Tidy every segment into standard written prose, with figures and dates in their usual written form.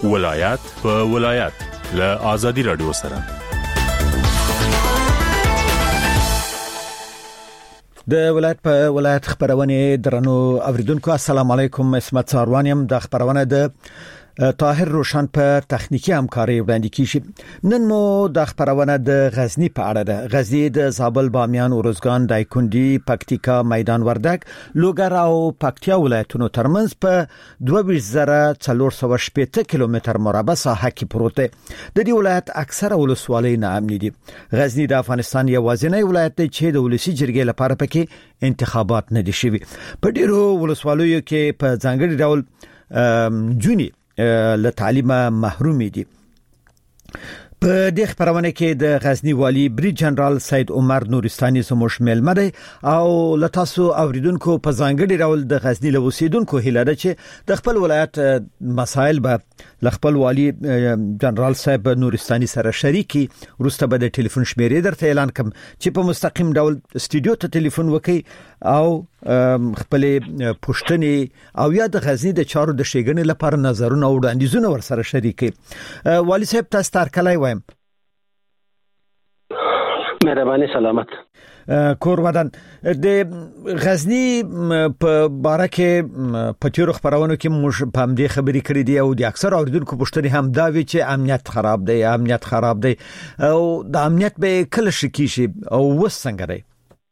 ولایت په ولایت له آزادي رادیو سره د ولایت په ولایت خبرونه درنو اوریدونکو السلام علیکم اسمت ساروانیم د خبرونه د طاهر روشن په تخنیکی همکاري وړاندې کیږي نن مو د خبرونه د غزنی په اړه ده غزنی د زابل بامیان اورزګان دایکندي پکتیکا میدان وردګ لوګر او پکتیا ولایتونو ترمنځ په 2440 کیلومتر مربع ساحه کې پروت دی د دې ولایت اکثره ولسوالۍ ناامنې دي غزنی د افغانستان یوازینی ولایت دی چې د ولسی جرګې لپاره پکې انتخابات نه دي شوي په ډیرو ولسوالیو کې په ځانګړي ډول جونی له تعلیم محروم دي په دې خبرونه کې د غزنی والی بریج جنرال سید عمر نورستاني سموش ملمره او لتاسو اوریدونکو په ځانګړي ډول د غزنی له اوسیدونکو هیله ده چې د خپل ولایت مسایل به خپل والی جنرال صاحب نورستاني سره شریکي ورسته به د ټلیفون شمیرې درته اعلان کوم چې په مستقیم ډول استودیو ته ټلیفون وکړي او خپل پښتني او یا د غزنی د چارو د شیګنې لپاره نظرونه او وړاندیزونه ورسره شریکي والی صاحب تاسو ترکلای وایم مهرباني سلامت کور ودان د غزنی په باره کې په تیرو خبرونو کې موږ په همدې خبرې کړې دي او د اکثر اوریدونکو پوښتنې هم دا وی چې امنیت خراب دی او د امنیت به کله شکی شي او وسنګ دی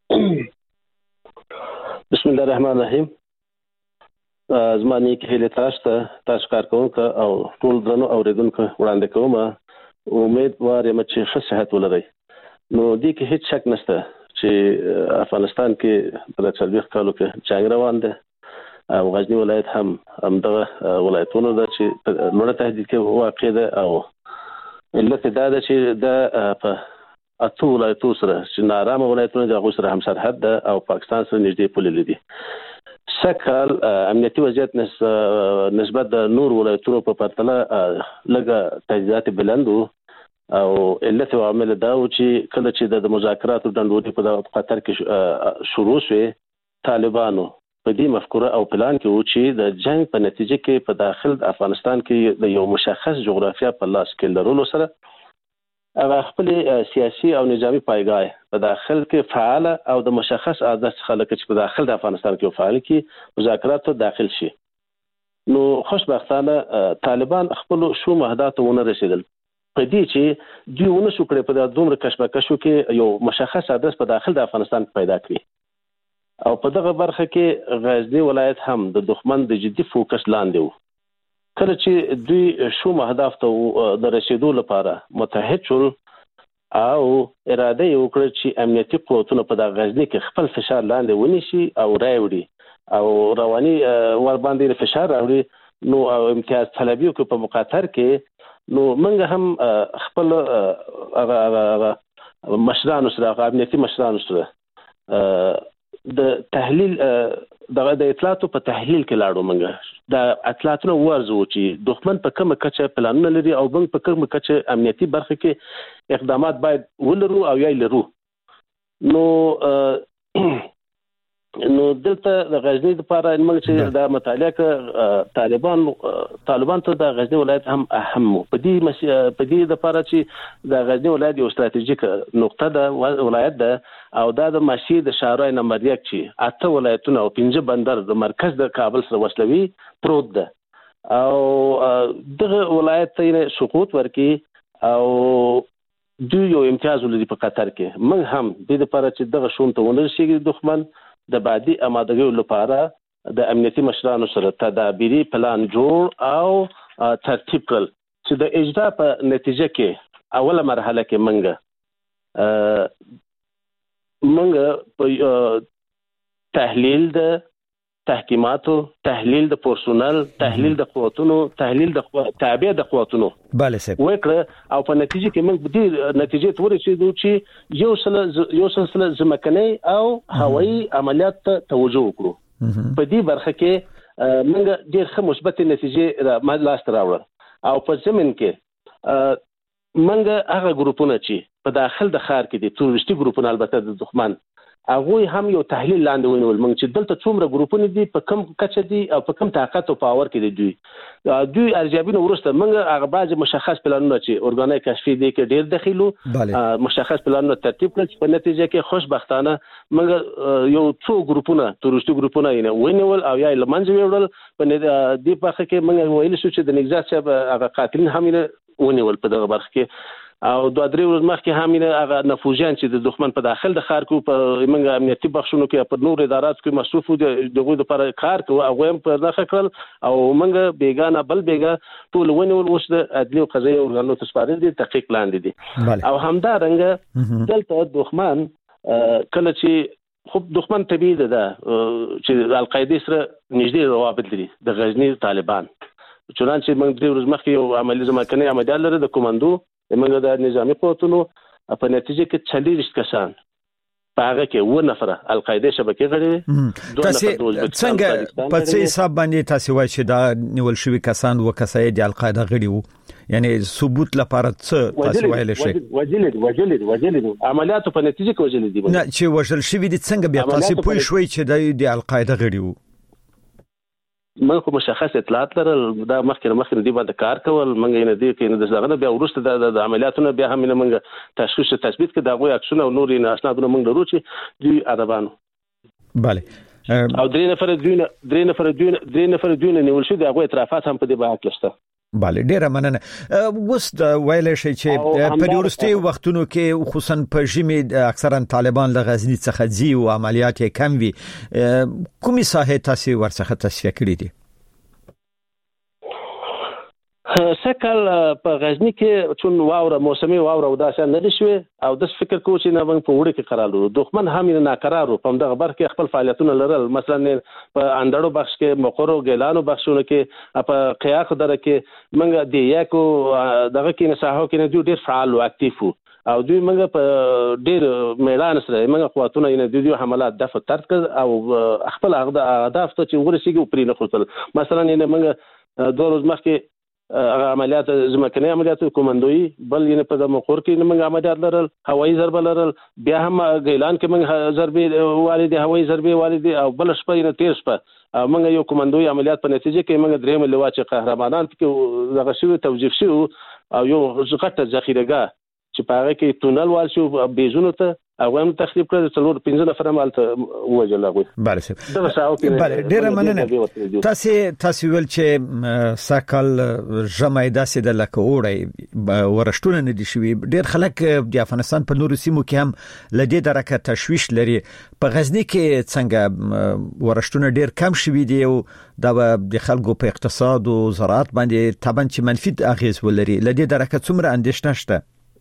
بسم الله الرحمن الرحیم زماني کې له تاسو کار کوونکو او ټول درنو اوریدونکو وړاندې کوم امیدوار یم چې ښه صحت ولرئ نو دې کې هیڅ شک نشته چې افغانستان کې په 40 کالو کې جنگ روان دی او غزنی ولایت هم دغه ولایتونو ده چې لوړ تهدید کې واقع ده او علت دا ده چې د په اته ولایتو سره چې نارامه ولایتونه د غوسره هم سرحد ده او پاکستان سره نږدې پولې لري سکهال امنیتي وضعیت نسبت د نور ولایتونو په پرتله لږه تهدیدات بلندو او علت او عامل دا و چې کله چې د مذاکراتو ډنډوري په قطر کې شروع شوه طالبانو په دې مفکوره او پلان کې و چې د جنگ په نتیجه کې په داخل د افغانستان کې د یو مشخص جغرافیه په لاس کې لرلو سره هغه خپل سیاسي او نظامی پایګاه په داخل کې فعال او د مشخص عادت خلک چې په داخل د افغانستان کې فعال کې مذاکرات ته داخل شي نو خوشبختانه طالبان خپل شو مهدات ونه رسیدل په دې چې دوی ونه شو کړی په دومره کشمکشو کې یو مشخص عادت په داخل د افغانستان پیدا کړی او په دغه برخه کې غزنی ولایت هم د دښمن د جدي فوکس لاندې و کله چې دوی شو اهداف ته د رسیدو لپاره متحد شول او اراده یې وکړه چې امنیتي قوتونه په د غزنی کې خپل فشار لاندې ونیسي او راوړي او رواني ور باندې فشار راوړي نو امتیاز طلبي کو په مقاطر کې نو موږ هم خپل مشرانو سره امنیتي مشرانو سره د تحلیل د اطلاعاتو په تحلیل کې لاړو موږ د اطلاعاتو ورزو چې دښمن په کومه کچه پلانونه لري او موږ په کومه کچه امنیتي برخه کې اقدامات باید ولرو او یا لرو نو دلته د غزنی لپاره موږ چې د مطالعه طالبان ته د غزنی ولایت هم اهم په دې لپاره چې د غزنی ولایت یو ستراتیژیک نقطه ده ولایت ده او دا د ماشي د شارای نمبر 1 چې اته ولایتونه او 5 بندر د مرکز د کابل سره وصلوي پروت ده او دغه ولایت ته سقوط ورکي او دوی یو امتیاز ولري په قطر کې موږ هم د دې لپاره چې دغه شون ته ونرسېږي دښمن د بعدي آمادګۍ لپاره د امنیتي مشرانو سره تدابیري پلان جوړ او ترتیب کړل چې د اجرا په نتیجه کې اوله مرحله کې منګه په تحلیل د تحقیقاتو تحلیل د پرسونل تحلیل د قوتونو تحلیل د تابع د قوتونو bale سه وکړه او په نتیجه کې موږ د نتیجې ته ورسېدو چې یو سلسله ځمکني او هوایي عملیات ته توجه وکړو په دې برخه کې موږ ډېر ښه مثبت نتیجې لاس ته راوړل او په زمين کې موږ هغه ګروپونه چې په داخل د ښار کې دي ټوریستي ګروپونه البته د دښمن هغه هم یو تحلیل لاندې ونیول موږ چې دلته څومره ګروپونه دي په کم کچه دي او په کم طاقت او پاور کې دي دوی ارزیابي ورسته موږ هغه بعض مشخص پلانونه چې اورګانیک کشفي دي کې ډیر دخیلو مشخص پلانونه ترتیب کړل په نتیجه کې خوشبختانه موږ یو څو ګروپونه تورستي ګروپونه یې ونیول او یا لمنځه وړل په دې برخه کې موږ ویل شو چې د نگزات صاحب هغه قاتلین هم ونیول په دغه برخه کې او 2-3 ورځې مخکې هم هغه نفوذیان چې د دښمن په داخل د خار کو په موږ امنیتي بخښونو کې په نور ادارات کې مصروف دغه لپاره کار کوي او هم په دغه کړل او موږ بیگانه بل بیگا ټول ونیول اوس د عدلي او قضایي ارګانونو تسپارل دي تحقیق لاندې دي او همدا رنګ دلته دښمن کله چې خو دښمن طبيعي ده چې القاعده سره نږدې روابط لري د غزنی طالبان چونانچه موږ 3 ورځې مخکې یو عملي ځمکني عملیات لري د کوماندو موږ د نظامی قوتونو په نتیجه کې 40 کسان په هغه کې 2 نفره القاعده شبکې غړي 2 نفره څنګه په څه حساب باندې تاسو وایي چې دا نیول شوی کسان وکسای د القاعده غړي وو یعنی ثبوت لپاره څه تاسو وایلی شئ وجلد عملیاتو په نتیجه کې وجلد دي نه چې وژل شوی دي څنګه بیا تاسو پوه شوي چې د القاعده غړي وو موږ خو مشخص اطلاعات لرل دا مخکې دی باندې کار کول موږ یې نه دی کې نه دغه بیا ورسته د عملیاتونو بیا هم موږ تشخیص تثبیت کړ دا غوي عکسونه او نور نه اسنادونه موږ لرو چې دوی ادبانو bale او درې نفر دوی نیول شو دا غوي اعترافات هم په دې باندې کړسته bale ډیره مننه اوس د ویلې شي چې په ورستي وختونو کې خصوصا په ژمي اکثرا طالبان له غزنی څخه ځي او عملیات یې کم وي کومې ساحه تاسو ورڅخه تصفیه کړې دي سکل په غزنی کې چون واوره موسمي واوره او داسې نه دي شوی او د فکر کو چې نه موږ په وړي کې قرار لرو دښمن هم نه ناقرار په دغه بر کې خپل فعالیتونه لرل مثلا په اندړو بخش کې مقرو ګیلانو بخښونه کې په قیاق دره کې موږ د یکو دغه کې نساحو کې نه ډیر فعال او اکټیو او دوی موږ په ډیر میدان سره موږ قوتونه نه دوی حملات دفع ترک او خپل اهداف ته چې ورسیږي پرې نه خورتل مثلا نه موږ 2 ورځې مخکې عملیات ځمکني عملیات کومندوي بل یې په د مقر کې موږ عملیات لرل هوایي ضربه لرل بیا هم ګیلان کې موږ ضربې والدي هوایي ضربې والدي او بل شپه نه تیر شپه موږ یو کومندوي عملیات په نتیجه کې موږ درېم لوا چې قهرمانان کې دغه شوی توجیه شو او یو غټه ذخیرهګاه چې په هغه کې تونل وال شو بیزونو ته او هم تخریب کړل څلور 15 نفر مالته وجل هغه bale ډیره مننه تاسو ول چې ساکل جمعیدا سي د لکه وړي ورشتونه نه دي شوی ډیر خلک د افغانستان په نورو سیمو کې هم لدی درکه تشويش لري په غزنی کې څنګه ورشتونه ډیر کم شوی دي او د خلکو په اقتصاد او زراعت باندې طبعا چې منفي اغیز ولري لدی درکه څومره اندېښنه شته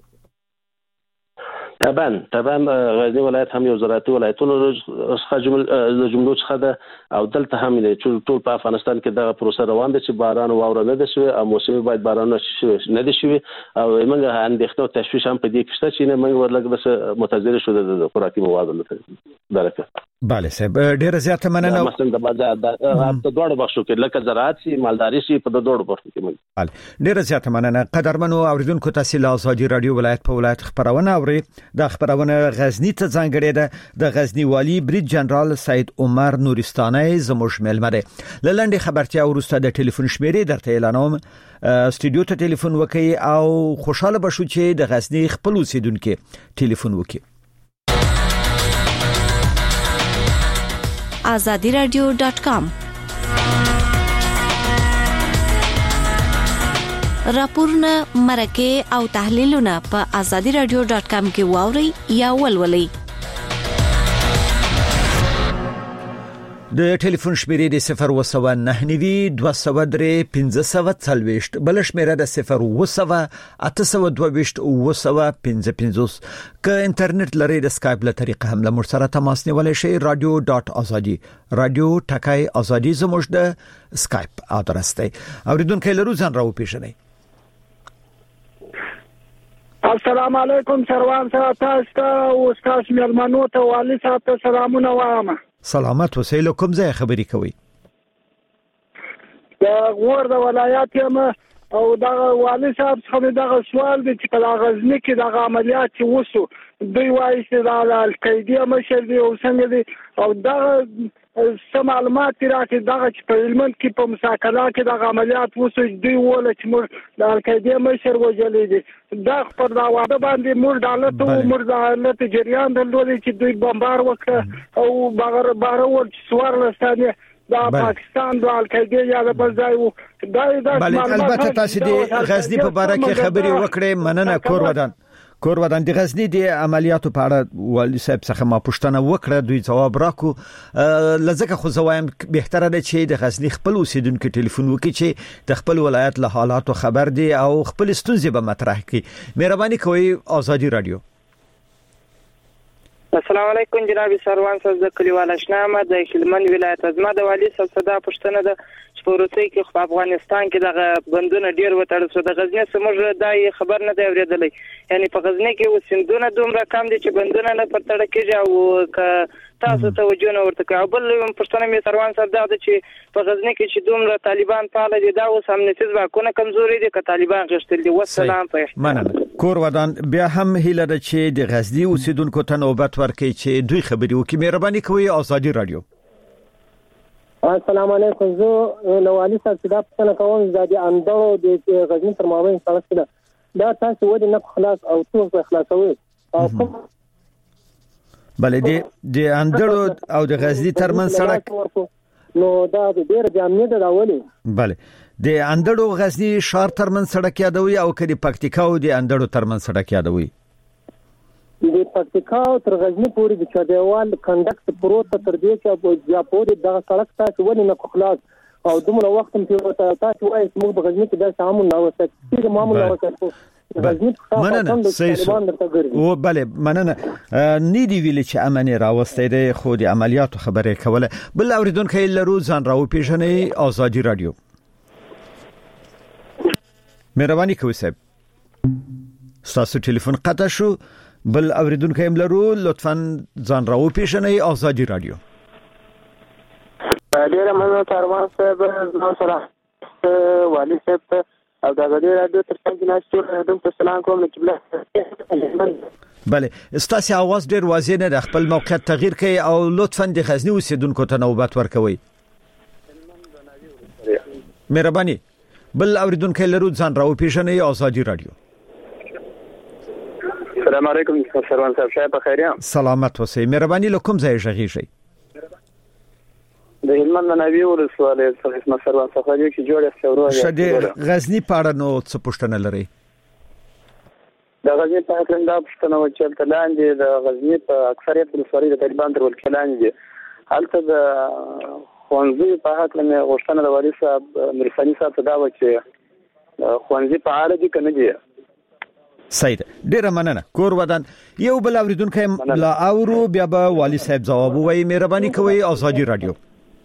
طبعا غزنی ولایت هم یو زراعتي ولایتونو څخه جملو څخه ده او دلته هم چې ټول په افغانستان کې دغه پروسه روان ده چې باران او واوره نه ده شوی او موسمي باید باران نه ده شوی او موږ اندېښنه او تشویش هم په دې کې شته چې موږ ورلګ بس متضرر شو د خوراکي موادو درکه bale صاحب ډیره زیاته مننه مثلا د بازار د دوړو بخښو کې لکه زراعت سي مالداري سي په دوړو بخښو کې bale ډیره زیاته مننه قدرمنو اوریدونکو تاسو له ازادي رادیو ولایت په ولایت خبرونه اوري د خبرونه غزنی ته ځانګړې ده د غزنی والی بریج جنرال سید عمر نورستاني زموږ ملمره لنډه خبرتیا ورسته د ټلیفون شمیرې درته اعلانوم استودیو ته ټلیفون وکي او خوشاله بشو چې د غزنی خپل اوسیدونکو ټلیفون وکي azadiradio.com راپورونه مرکه او تحلیلونه په azadiradio.com کې واوري یا ولولئ د ټلیفون شمیرې د 029 203 1540 بل شمیره د 0 822 که انټرنیټ لري د سکایپ له طریقه هم له مرسره تماس نیولای شئ radio.azadi radio.azadi azadi زموږ د سکایپ ادرس دی اوریدونکو لرو ځان راو پیژنئ السلام علیکم سروان صاحب تاسو او استاد مېلمنو ته والي صاحب ته سلامونه وایم سلامت وسیله کوم ځای خبرې کوي د غور د ولایت یم او دا والي صاحب څخه دا سوال دی چې په غزنی کې د عملیات وسو دوی وایي چې د القاعده مشر دی او څنګه دی او دا سم معلومات راکړي دا چې په هلمند کې په مساکله کې د عملیات وسو دوی ول چې موږ د القاعده مشر وجلې دي دا پر دا واده باندې موږ د حالت جریان درلودي چې دوی بمبار وکړ او بار ول سوار لستانه دا پاکستان د القاعده یا د بلځای وو دا البته تاسو د غزنی په اړه کې خبري وکړې مننه کور ودان د غزنی د عملیاتو په اړه والي صاحب څخه ما پوښتنه وکړه دوی جواب راکو لزکه خو زوایم بهتره ده چې د غزنی خپل اوسیدونکو ټلیفون وکړي چې د خپل ولایت له حالاتو خبر دي او خپل ستونزې به مطرح کړي مهرباني کوئ آزادی رادیو. السلام علیکم جناب سروان صاحب د کلیوال اشنامه د هلمند ولایت ازما د والي صاحب صدا پښتنه د سپورتي کې په افغانستان کې د بندونه ډیر وټړل شو د غزنی سمجه دای خبر نه دی اوریدلی یعنی په غزنی کې وسندونه دومره کم دي چې بندونه نه پرتړه کېږي او ک تاسو توجه نه ورته کوي بل پښتنه می سروان صاحب دا چې په غزنی کې چې دومره طالبان فعال دي دا اوس هم نتیز واکونه کمزوري دي ک طالبان غشتل دي والسلام په مننه کور ودان بیا هم هیله ده چې د غزنی اوسیدونکو ته نوبت ورکړي چې دوی خبري وکړي مهرباني کوئ آزادی رادیو. السلام علیکم زه نوالي صاحب صدا پښتنه کوم د اندړو د غزنی تر مابین سړک ده دا تاسو ودی نه خلاص او څو خلاصوي او کوم بله د اندړو او د غزنی ترمن سړک نو دا ډیر جامع ده راولي بله د اندړو غزنی شهر ترمن سړک یادوي او کدي پکتیکا او د اندړو ترمن سړک یادوي د پکتیکا تر غزنی پورې د چدیوال کنډکټ پروت تر دې چې بیا پورې د سړک تاسو ونی نه خلاص او دومره وخت په تاسو وایي چې موږ په غزنی کې د سامون نه وسه چې معمول نه وسه مننه صحیح او بله مننه نیدی ویل چې امنه راوسته ده خو د عملیاتو خبره کوله بل اوریدونکو لرو ځان راو پیژنې آزادی رادیو. مهرباني کوئ صاحب تاسو ټلیفون قطع شو بل اوریدونکو لرو لطفا ځان راو پیژنې آزادی رادیو. ډیر مننه سروان صاحب نو سره والي صاحب او د غږی رادیو تر څنګ ناشته دوم په سلام کوم چې بله استاسي आवाज ډیر واضح نه د خپل موقعیت تغییر کوي او لطفا د غزنی اوسیدونکو ته نوبت ورکوي مهرباني بل اوریدونکو لرو ځان راو پیژنې آزادی رادیو. السلام علیکم سروان صاحب شای په خیر یم سلامت اوسئ مهرباني لکم ځای ژغیږئ د هلمند نوی ولسوالۍ څخه اسمه سروان صفاری چې جوړه څورو شډیر غزنی پاړه نو څه پښتنه لري د غزنی په اړه دا پښتنه و چې تلاندې د غزنی په اکثریت ولسوالۍ د طالبان تر ولکلان دي هلته د خوانزي په اړه مې غوښتنه د والي صاحب مرفانی صاحب دا و چې خوانزي په اړه دي کنه دي صحیح ډیره مننه کور ودان یو بل اوریدونکو لا اورو بیا به والي صاحب جواب وایي مهرباني کوئ آزادی رادیو.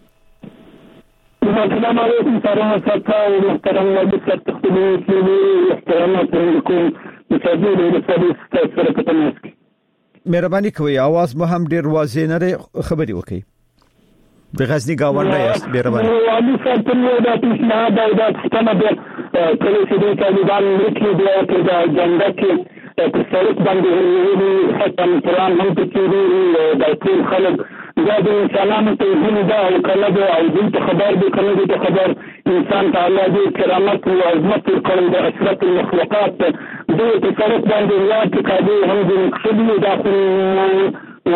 السلام علیکم سروان صاحب او محترم والي صاحب تختلي احترامات لكم مساعدين للسادس سره کتناسک مهرباني کوئ आवाज مو هم ډیر واضح نه خبري وکړي د غزنی گاونډي است مهرباني والي صاحب ته دا پیشنهاد او دا څنګه د کله چې د طالبان لیکلي دی چې دا جنډا کې په سړک باندې حتی قرآن هم کې د ټول خلک دا د انسانانو ته ځینې دا او کله د او دې خبر دي کله د خبر انسان ته الله دې کرامت او عظمت ورکړي د اشرف المخلوقات د په سړک باندې یاد کړي هم د مقصدي داخل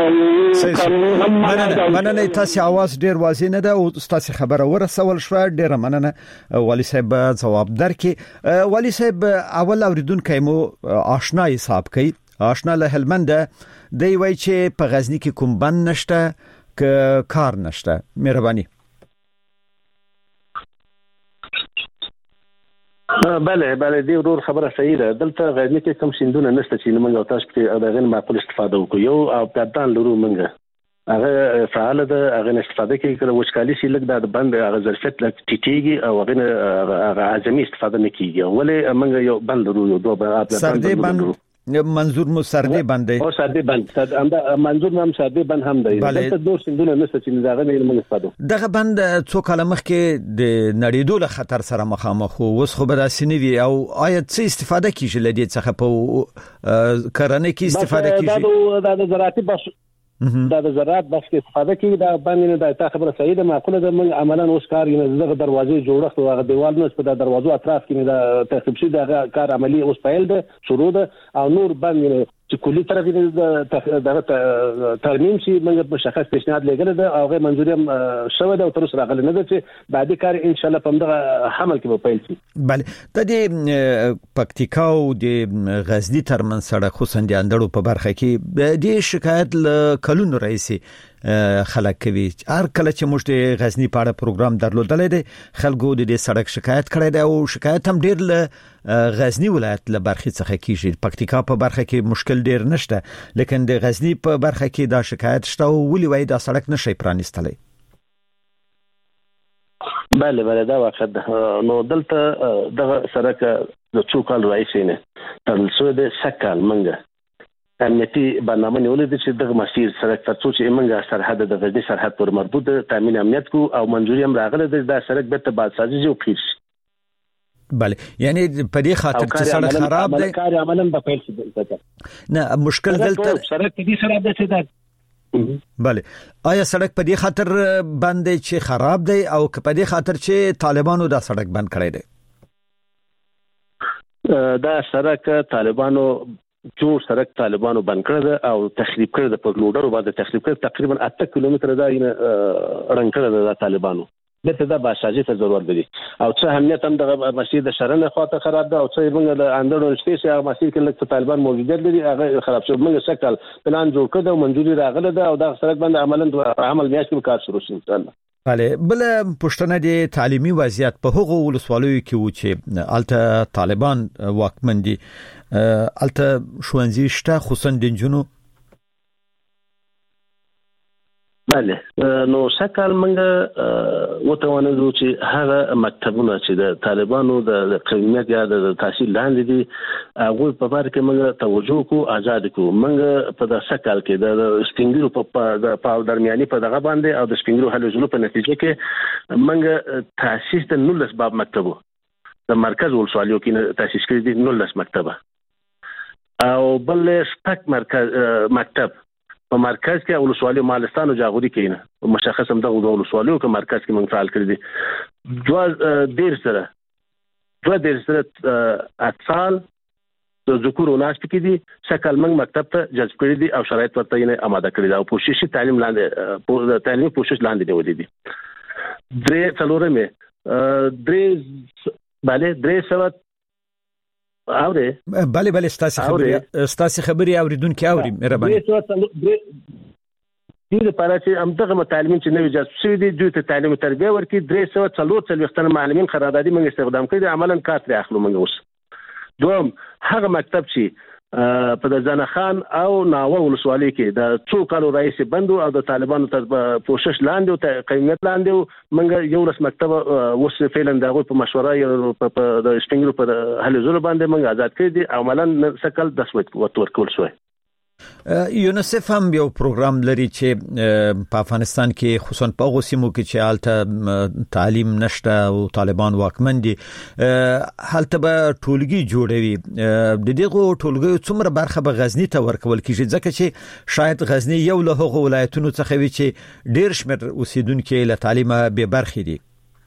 مننه تاسو आवाज ډیر واضح نه ده او تاسو خبره ورسول شو ډیر مننه والي صاحب جواب درکې والي صاحب اول اوریدونکو مو آشنا حساب کوي آشنا له هلمند دی وای چې په غزنی کې کوم بند نشته کار نشته مهرباني بله دی ورور خبره صحیح ده دلته غزنی کې کوم سیندونه نشته چې موږ تاسو کې دغه معقول استفاده وکړو یو او پدان لرو موږ هغه فعال ده هغه استفاده کوي کله وشکالي شي لګ د بند هغه ظرفیت لګ ټیټیږي او هغه اعظمي استفاده نه کیږي ولې موږ یو بند لرو یو دوه سردې بند منظور مو سردي باندې او سردي باندې منظور هم سردي باندې هم دی دلته دوه سندونه نشته چې دغه نه موږ استفاده دغه باند څو کاله مخکې د نړیدو له خطر سره مخامخ وو اوس خو به داسې نه وي او آیا څه استفاده کیږي لدې څخه په کرنه کې استفاده کیږي دا د زراعتي بس دا د زراعت بس کې استفاده کیږي دا باندې دا تا خبره صحیح ده معقوله ده موږ عملاً اوس کار یې دغه دروازې جوړښت او هغه دیوال نو په دروازو اطراف کې دا ترتیب شي دا کار عملی اوس پیل ده شروع ده او نور باندې چې کلی طرف دغه ترمیم شي موږ مشخص پیشنهاد لګل ده او هغه منځوري هم شوه ده او تر اوسه راغلی نه ده چې بعدي کار ان شاء الله په دغه حمل کې به پیل شي. بله د پکتیکا او د غزنی ترمن سړک خصوصا د اندړو په برخه کې د شکایت کلونو رئیسي خلک کوي هر کله چې موږ د غزنی په اړه پروګرام درلودل دي خلکو د دې سړک شکایت کړی دی او شکایت هم ډیر له غزنی ولایت له برخې څخه کیږي پکتیکا په برخه کې مشکل ډیر نشته لیکن د غزنی په برخه کې دا شکایت شته او ولې وای دا سړک نشي پرانیستلی. بله دا واقع نو دلته دغه سړک د څو کال رئیس نه تر څو د سکال منګه امنیتي برنامه نیولې ده چې دغه مسیر سړک تر څو چې موږ سرحد د غزنی سرحد پر مربوط تامین امنیت کو او منځوري هم راغله د سړک به تبادسازي جو کیږي. بله یعنی په دې خاطر چې سړک خراب دی کار عملاً په پیل شي نه مشکل دلته سړک دې خراب دی چې دا بله آیا سړک په دې خاطر باندې چې خراب دی او په دې خاطر چې طالبانو دا سړک بند کړی دی؟ دا سړک طالبانو جوړ سړک طالبانو بند کړی او تخریب کړی د پرلوډرو باندې تخریب کړی تقریبا 8 کیلومتر دا رنګ کړی د طالبانو دته دا باشاجي ته ضرورت دی او څه اهمیت هم د مسجد شرنه خواته خراب ده او څه موږ د اندړو شپې سه هغه مسجد کې لکه طالبان موجودیت لري هغه خراب شو موږ سکل پلان جوړ کړو منځوري راغله ده او دا سړک باندې عمل میاشت کې کار شروع شي ان شاء الله. بله بل پښتنه د تعلیمي وضعیت په هغو ولسوالیو کې و چې الته طالبان واکمن دي الته ښوونځي شته خصوصا د جنونو. بله نو سکل موږ وتوانو چې هغه مکتبونه چې د طالبانو د قومیت یا د تحصیل لاندې دي هغه په بار کې موږ توجه کو آزاد کو موږ په د سکل کې د سپینګرو په درمیاني په دغه باندې او د سپینګرو حلزلو په نتیجه کې موږ تاسیس د 19 باب مکتبو د مرکز ولسوالیو کې تاسیس کړی دي 19 مکتبه او بل سپک مرکز مکتب په مرکز کې ولسوالي مالستان او جاغوري کینه مشخص هم دغه ولسوالیو کې مرکز کې موږ فعال کړی دي دوه ډیر سره اتصال د ذکر او ناس کې دي سکل موږ مکتب ته جذب کړی دي او شرایط ورته یې آماده کړی دا او کوشش تعلیم لاندې تعلیمي کوشش لاندې دی ودی درې څلورې مې درې سوت اوره بله ستاسو خبري اوریدونکو اوري مهرباني دې لپاره چې همدغه متعلمین چې نوې جذب شوي دي دوی ته تعلیم او تربیه ورکړي 340 معلمین قراردادي موږ استخدام کړی عملاً کار تر اخلو موږ اوس دوم هغه مکتب چې په د ځنه خان او ناوه ولسوالۍ کې د څو کالو رئیس بندو او د طالبانو تر پوښښ لاندې او قیمت لاندې موږ یو رس مکتب وس فعلا دغه په مشوره د سپینګرو په حلزلو باندې موږ آزاد کړی دي عملاً سکل د سوت ورکول شوی. یونیسف هم یو پروګرام لري چې په افغانستان کې خصوصا په غوسیمو کې چې حالت تعلیم نشته او طالبان واکمن دي حالت به ټولګي جوړوي د دغه ټولګي څومره برخه به غزنی ته ورکول کیږي ځکه چې شاید غزنی یو له هغو ولایتونو څخه وي چې ډیر شمېر اوسیدونکو له تعلیم به برخې دي.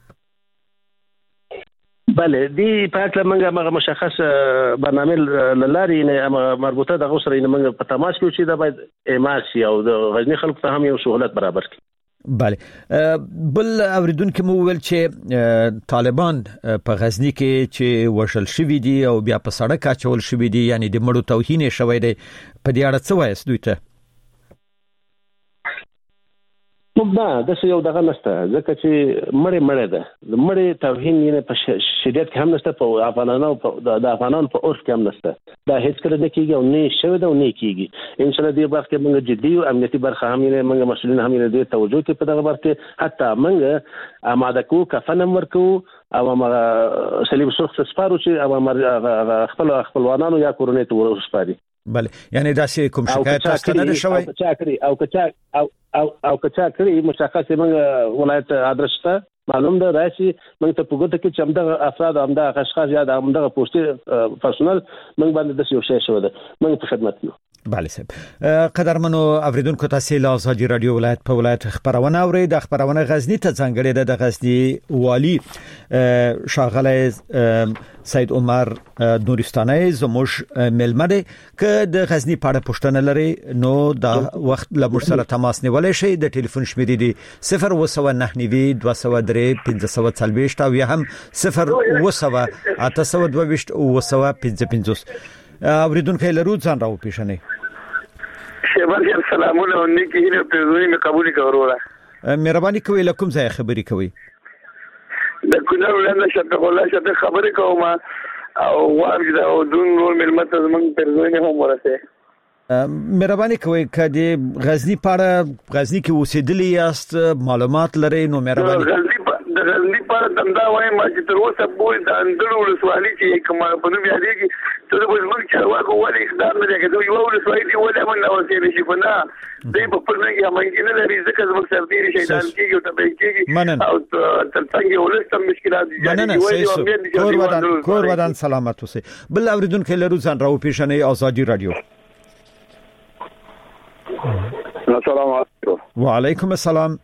بله دی پاکله موږ مشخص برنامه لاري نه مربوطه د غوسره نه موږ په تماس کې چې دا باید اماسي او د غزنی خلکو ته هم یو سہولت برابر کړي. بله بل اوریدونکو مو ویل چې طالبان په غزنی کې چې وشل شوی دي او بیا په سړک اچول شوی دي یعنی د مړو توهین شوی دی په دې اړه څه وایي دوی ته؟ نو نه د یو دغه نشته ځکه چې مړې ده د مړې توهین یې په شدت کې هم نشته په افغانانو په اورخ کې هم نشته دا هیڅ کله نه کیږي او نه شوی دا نه کیږي ان شاء الله دې برخه موږ جدي او امنیتي برخه هم یې موږ مسؤلین هم یې دې توجه کوي په دغه برخه حتی موږ آماده کو کفن ورکو او موږ صلیب سرخ سپارو چې او خپلوانانو یا کورنۍ ته ورسپاري بله یعنی داسې کوم شکایت تاسو نه شوی او کچا کړی مشخص موږ ولایت ادرس ته معلوم ده راشي موږ ته پوګه کې چې همدغه افراد همدغه اشخاص یا همدغه پوسټي پرسونل موږ باندې د یو شی شو ده موږ په خدمت یو بله صاحب قدرمنو اوریدونکو تاسو له آزادي رادیو ولایت په ولایت خبرونه اورئ د خبرونه غزنی ته څنګه د غزنی والی شاغله سید عمر نورستاني زموږ ملمده ک د غزنی په اړه پوښتنه لري نو دا وخت له موږ سره تماس نیولای شي د ټلیفون شمیرې دي 029 203 540 او یا هم 0 822 255 اوریدونکو لرو ځان راو پیښنه شیبان السلام علیکم نیکی په زوی می قبول کورولا مهرباني کوي لکم ځای خبري کوي د کونړ ولنه شته الله شته خبرې کوم او وارګ دا دون نور ملمت زمون پر زوی نه هم ورسه مهرباني کوي کدي غزنی پاره غزنی کې اوسېدلی یاست معلومات لري نو مهرباني د غزنی پاره دمدا وایم چې تر اوسه پوي د اندړو ولسوالۍ چې کوم په نوم یادېږي ته د بزمن چارواکو ولې اقدام نه کوي یو ولسوالۍ دی ولې من اوسې نشي فنا دې په خپل نه یې نه لري ځکه زموږ سردي شیطان کېږي او ته کېږي او تر څنګه ولستم مشکلات دي کور ودان سلامت اوسئ بل اوریدونکو لرو ځان راو پیښنه آزادي رادیو السلام علیکم وعلیکم السلام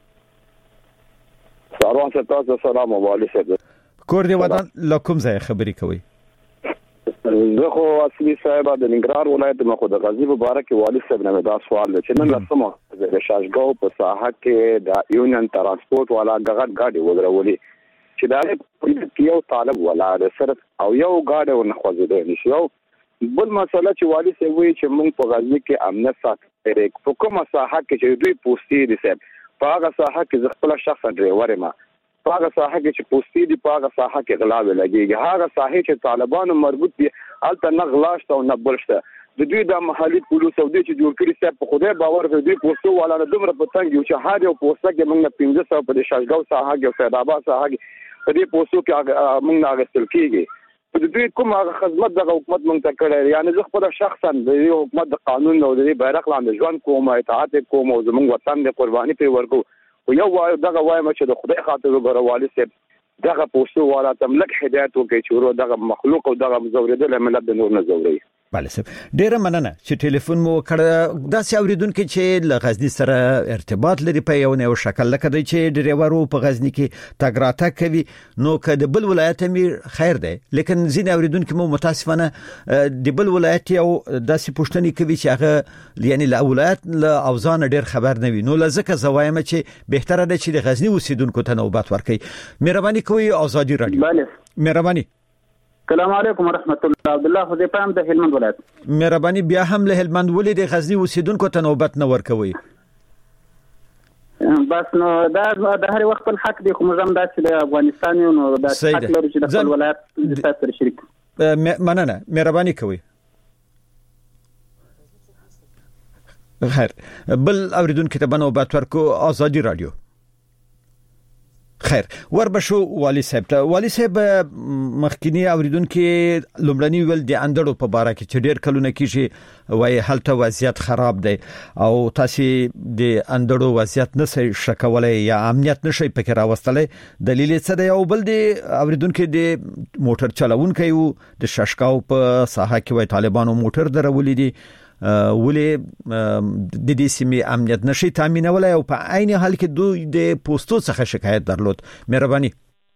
سلام ستاسو سلام علیکم کور دی ودان لکم ځای خبري کوي زه خو اصلي صاحب د ننګرهار ولایت مخه د غزنی مبارک والی صاحب نه دا سوال چې نن لسمه د شاشګاو په ساحه کې د یونین ترانسپورت والا غغټ گاډي ودرولې چې دا یو طالب ولا د سر او یو گاډي ورنخوځیدل نشي یو بل مسله چې والی صاحب وی چې موږ په غزنی کې امنیت ساتل په کومه ساحه کې چې دوی پوسټي دي صاحب په هغه ساحه کې خپل شخص ډرایور ما په هغه ساحه کې چې پوسټي دي په هغه ساحه کې غلا ولګيږي هغه ساحه چې طالبانو مربوط دي الته نه غلاشت او نه بلشته د دوی د محلي پولیسو د چې جوړ کړی صاحب په خوده باور کوي دوی پوسټو والا نه دومره پتنګ یو چې هر یو پوسټه کې موږ 1500 په شاشګاو ساحه کې سید آباد ساحه کې په دې پوسټو کې موږ ناغستل کیږي د دوی کوم خدمت د حکومت مونږ ته کړی یعنی زه خپل شخصا د حکومت د قانون او د بیرغ لاندې ژوند کوم اطاعت کوم او زموږ وطن د قرباني په ورکو او یو دغه وایم چې د خدای خاطر وګوروالی سي دغه پوسټو والا تملک هدایت وکړي چې ورو دغه مخلوق او دغه مزوریدل ملت د نور نه زوري بله سب ډیره مننه چې ټلیفون مو کړ داسې اوریدونکو چې له غزنی سره ارتباط لري په یو نه شکل لکه دی چې ډریورو په غزنی کې تګ راتګ کوي نو که د بل ولایت امیر خیر دی لیکن ځین اوریدونکو مو متاسفانه د بل ولایت یو داسې پوښتنه کوي چې هغه یعنی له ولایت له اوزان ډیر خبر نه وي نو لزکه زوایم چې بهتره ده چې د غزنی اوسیدونکو ته نوبت ورکړي مهرباني کوي آزادي رادیو مهرباني السلام علیکم ورحمت الله عبد الله خدای پام د هلمند ولایت مهرباني بیا هم له هلمند ولې د غزنی اوسیدونکو ته نوبت نه ورکوي بس نو دا د هر وخت په حق دی کوم ځم دا چې د افغانستان نو دا حق لري چې د خپل ولایت د تاسو شریک مننه مهرباني کوي خیر بل اوریدونکو ته نوبت ورکو آزادي رادیو خیر وربشو والی صاحب ته والی صاحب مخکینی اوریدونکو لومړنی ویل د اندړو په باره کې چې ډیر کلونه کېږي وای هلته وضعیت خراب دی او تاسو د اندړو وضعیت نه شکولای یا امنیت نشي پکې راوستلې دلیل څه دی او بل د اوریدونکو د موټر چلاونکو د شاشکاو په ساحه کې وای طالبانو موټر درولې دي ولې د دې سیمې امنیت نشي تامینولای او په عین حال کې دوی د پوسټو څخه شکایت درلود مهرباني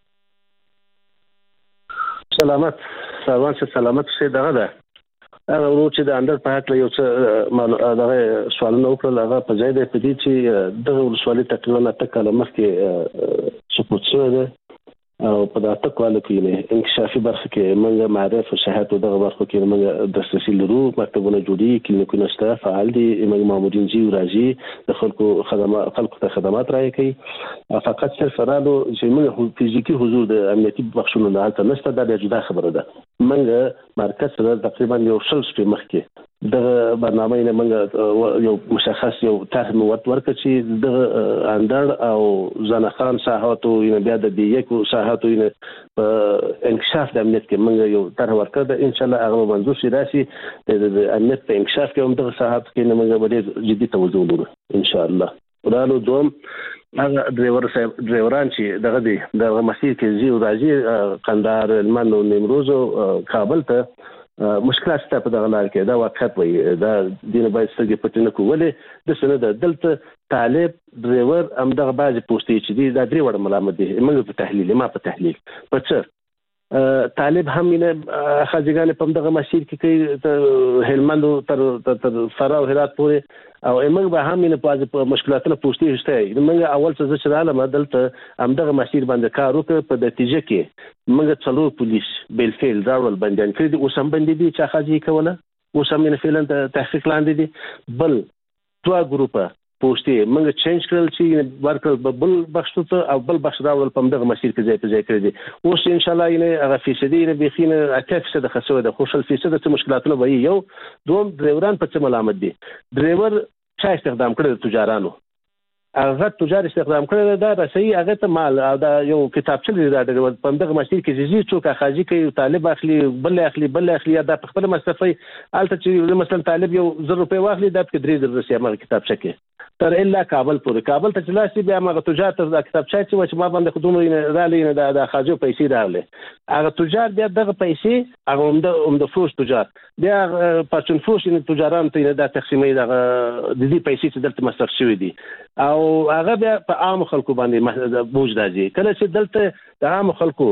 سلامت شي دغه ده هغه ورو چې د اندر په حق له یو څه دغه سوالونه وکړل هغه په ځای د پدې چې دغه ورسوالي تقریبا 8 کاله مخکې سقوط شوی ده او په داته کولو کې انکشافي برخه کې موږ معرف او شهادت دغه برخه کې موږ دسترسي لرو، مکتبونه جوړي، کلینیکونه شته، فعال دي، موږ مامورین جی راځي د خلکو ته خدمات راکړي. فقط صرف رالو چې موږ فزیکی حضور د امنیتي بخښونو نه حالت نشته، دا جدا خبره ده. موږ مرکز سره تقریبا یو شل شپې مخکې د برنامه نه موږ یو مشخص یو طرح ورکړ چې د اندړ او زنخان ساحاتو بیا د دیکو ساحاتو په انکشاف د امنیت کې موږ یو طرح ورکړ د ان شاء الله هغه منظور شي راشي د امنیت په انکشاف کې هم د ساحات کې موږ ډېر جدي توجه لرو ان شاء الله. ورالو دوم هغه ډرایوران چې دغه دی د مسیر کې زی او راځي قندهار، هلمند او نیمروز او کابل ته مشکلات شته په دغه لار کې، دا واقعیت وایي. دا دینه باید سترګې پټې نه کړو. ولې د سند دلته طالب ډرایور هم دغه بعضې پوسټې چې دي دا درې وړه ملامت دي. موږ په تحلیل ما په تحلیل په څه طالب هم خځګان په دغه مسیر کې کوي هلمند تر فرا او هرات پورې، او موږ به هم په مشکلاتونو پوښتنه شته. موږ اول څه چې رااله دلته هم دغه مسیر باندې کار وکړ، په نتیجه کې موږ څلور پولیس بالفعل راول بندیان کړی دي، اوس هم بندي دي چې خځې کوله، اوس هم فعلا تحقیق لاندې دي. بل دوه ګروپه پوښتنه موږ چینج کړل چې ورکړل بل بخښ ته او بل بخښ راول په دغه مسیر کې ځای په ځای کړی دي. اوس ان شاء الله هغه فیصدي بخینه 80% خسوه د خوشل فیصد څه مشکلاتونه وي. یو دوم ډرایوران په څه ملامت دي. ډرایور چا استخدام کړی د تجارانو، هغه تجار استخدام کړی دا رسۍ هغه ته مال او دا یو کتابچه لري دا په دغه مسیر کې چې څوک اخاجي کوي، طالب اخلي بل اخلي دا په خپل مصرفي الته چې مثلا طالب یو 1,000 روپۍ واخلي دا په 3,000 رسۍ ما کتابچه کې تر الا کابل پورې، کابل ته چلاسي بیا ما تجار ته کتابچه چې ما باندې خدوم رالي نه د اخاجو پیسې راغلي، هغه تجار بیا دغه پیسې هغه هم د فروش تجار بیا پرچون فروش تجاران ته دا تقسیمي دغه د دې پیسې چې دلته مصرف شوی دي او هغه بیا په عام خلکو باندې بوج راځي. کله چې دلته د عام خلکو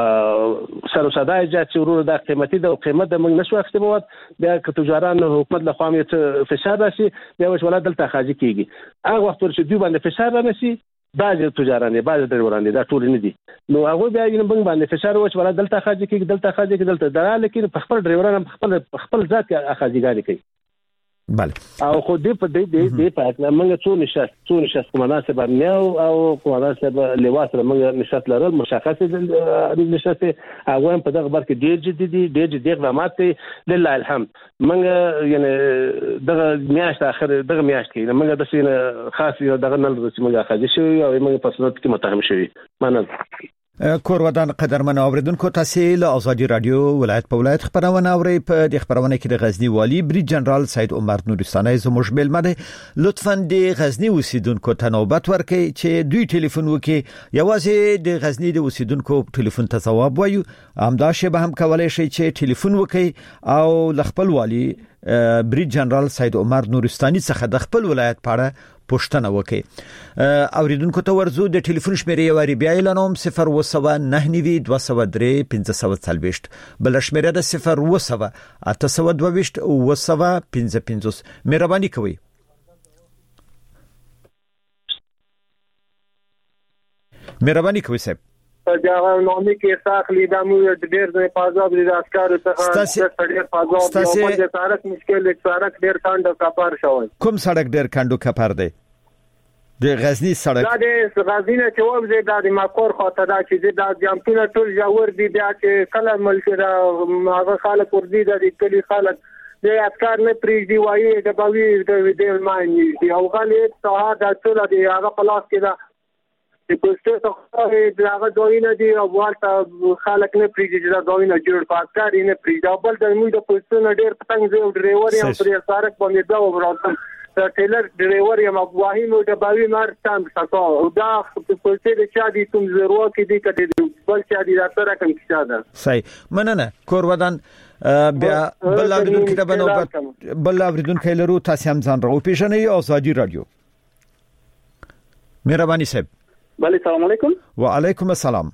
سر صداي جات چې ورور د قیمتي د قیمت د موږ نشو اختموات بیا که تجاران حکومت له خوا یې فشار راشي بیا وش ولا دلته خاجي کیږي. هغه وخت ورچې دوی باندې فشار رانشي بعض تجاران بعض ډرایوران دا ټول نه دي، نو هغه بیا یې موږ باندې فشار وش ولا دلته خاجي کیږي دلته دا، لیکن په خپل ډرایوران خپل ذات کې خاجيګانې کوي. بله او خو دې په دې په موږ څو نشست کومه سبب نه او کومه سبب لواس موږ نشست لرل مشخص نشست هغه په دغه برکه ډیر جدي اقدامات لله الحمد. موږ یعنی دغه میاشت اخر دغه میاشت کې موږ د سینه خاص یو دغه نل چې موږ خاص شوی او موږ په صورت کې متهم شوی منل. کورودان قدرمن اوریدونکو تاسو له ازادي رادیو ولایت په ولایت خبرونه اوري. په دې خبرونه کې د غزنی والی بریج جنرال سید عمر نورستاني زموږ بیل مده لطفا د غزنی اوسیدونکو ته نوبت ورکړي چې دوی ټلیفون وکړي، یوازې د غزنی د اوسیدونکو ټلیفون ته ځواب وایو. همدا شی به هم کولای شي چې ټلیفون وکړي او لخپل والی بریج جنرال سید عمر نورستاني څخه د خپل ولایت په اړه پوښتنه وکړي. اوریدونکو ته ورزو د ټلیفون شمیرې وری بیا اعلانوم 009923540 بل شمیره د 00822 مهرباني کوئ. صاحب جاغه نومي کې ساخلی د امور د ډیر د پازاب د اسکار څخه ډیر پازاب د سړک مشکل سړک ډیر کاندو کپار شوی. کوم سړک ډیر کاندو کپار دی؟ د غزنی سړک دا د غزنی نه چې وځي د ماکور خاطر دا چې د جامپونه ټول جوړ دي بیا چې کله ملک دا هغه خلک ور دي د کلی خلک د اسکار نه پریږدي وایي د باوی د معنی دی او غلې ته دا ټول دی هغه پلاس کې دا چې پوسټر څخه هغه دوینه دی او ورته خلک نه پریږدي دا دوینه جوړ پاتکار نه پریږدي. بل د موږ د پوسټر نه ډیر پتنګ دی ډرایور یې پر سړک باندې دا وراته ټیلر ډرایور یم ابواهی نو د باوی مار تام ساتو او دا پوسټر چې دی کوم ضرورت کې دی کړي بل چې دی راته کوم څه ده. صحیح مننه. کورودان بیا بل اوریدون کتاب نوبت بل اوریدون کایلرو تاسو هم ځان راو پیژنې ازادي رادیو. مهرباني صاحب. بله سلام علیکم. و علیکم السلام.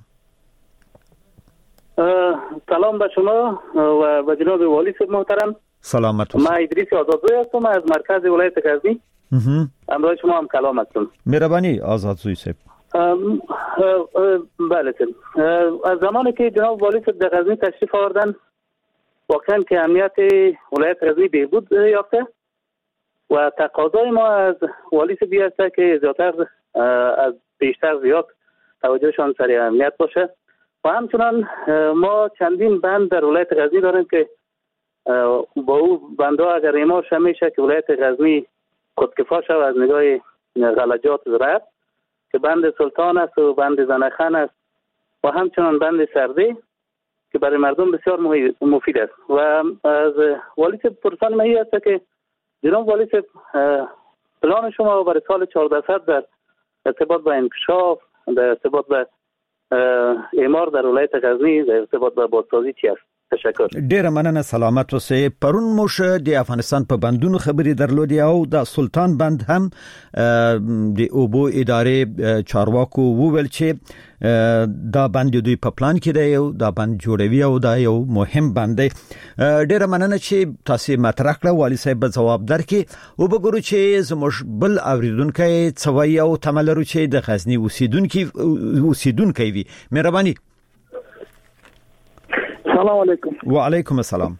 سلام به شما و جناب والی صاحب محترم. سلامت. ما ادریس آزادزوی هستم از مرکز ولایت غزنی. همراه شما هم کلام هستم. مهربانی آزادزوی صاحب. بله از زمانی که جناب والی صاحب در غزنی تشریف آوردن واقعا که امنیت ولایت غزنی بهبود یافته و تقاضای ما از والی صاحب است که زیادتر از بیشتر زیاد توجهشان سر امنیت باشه و همچنان ما چندین بند در ولایت غزنی داریم که با او بندها اگر اعمال میشه که ولایت غزنی خودکفا شود از نگاه غلجات زراعت که بند سلطان است و بند زنخان است و همچنان بند سرده که برای مردم بسیار مفید است و از والی صاحب پرسان ما است که جناب والی صاحب پلان شما برای سال 1400 در ارتباط با انکشاف در ارتباط با اعمار در ولایت غزنی در ارتباط با بازسازی چی است؟ تشکر. ډیره مننه سلامت اوسئ. پرون موږ د افغانستان په بندونو خبرې درلودې او د سلطان بند هم د اوبو ادارې چارواکو وویل چې دا بند دوی په پلان کې دی او دا بند جوړوي او دا یو مهم بند دی. ډیره مننه چې تاسو مطرح کړه. والی صاحب جواب درکې او وګورو چې زموږ بل اوریدونکو څوي او تملرو چې د غزنی اوسیدونکو وي. مهرباني. سلام علیکم. و علیکم السلام.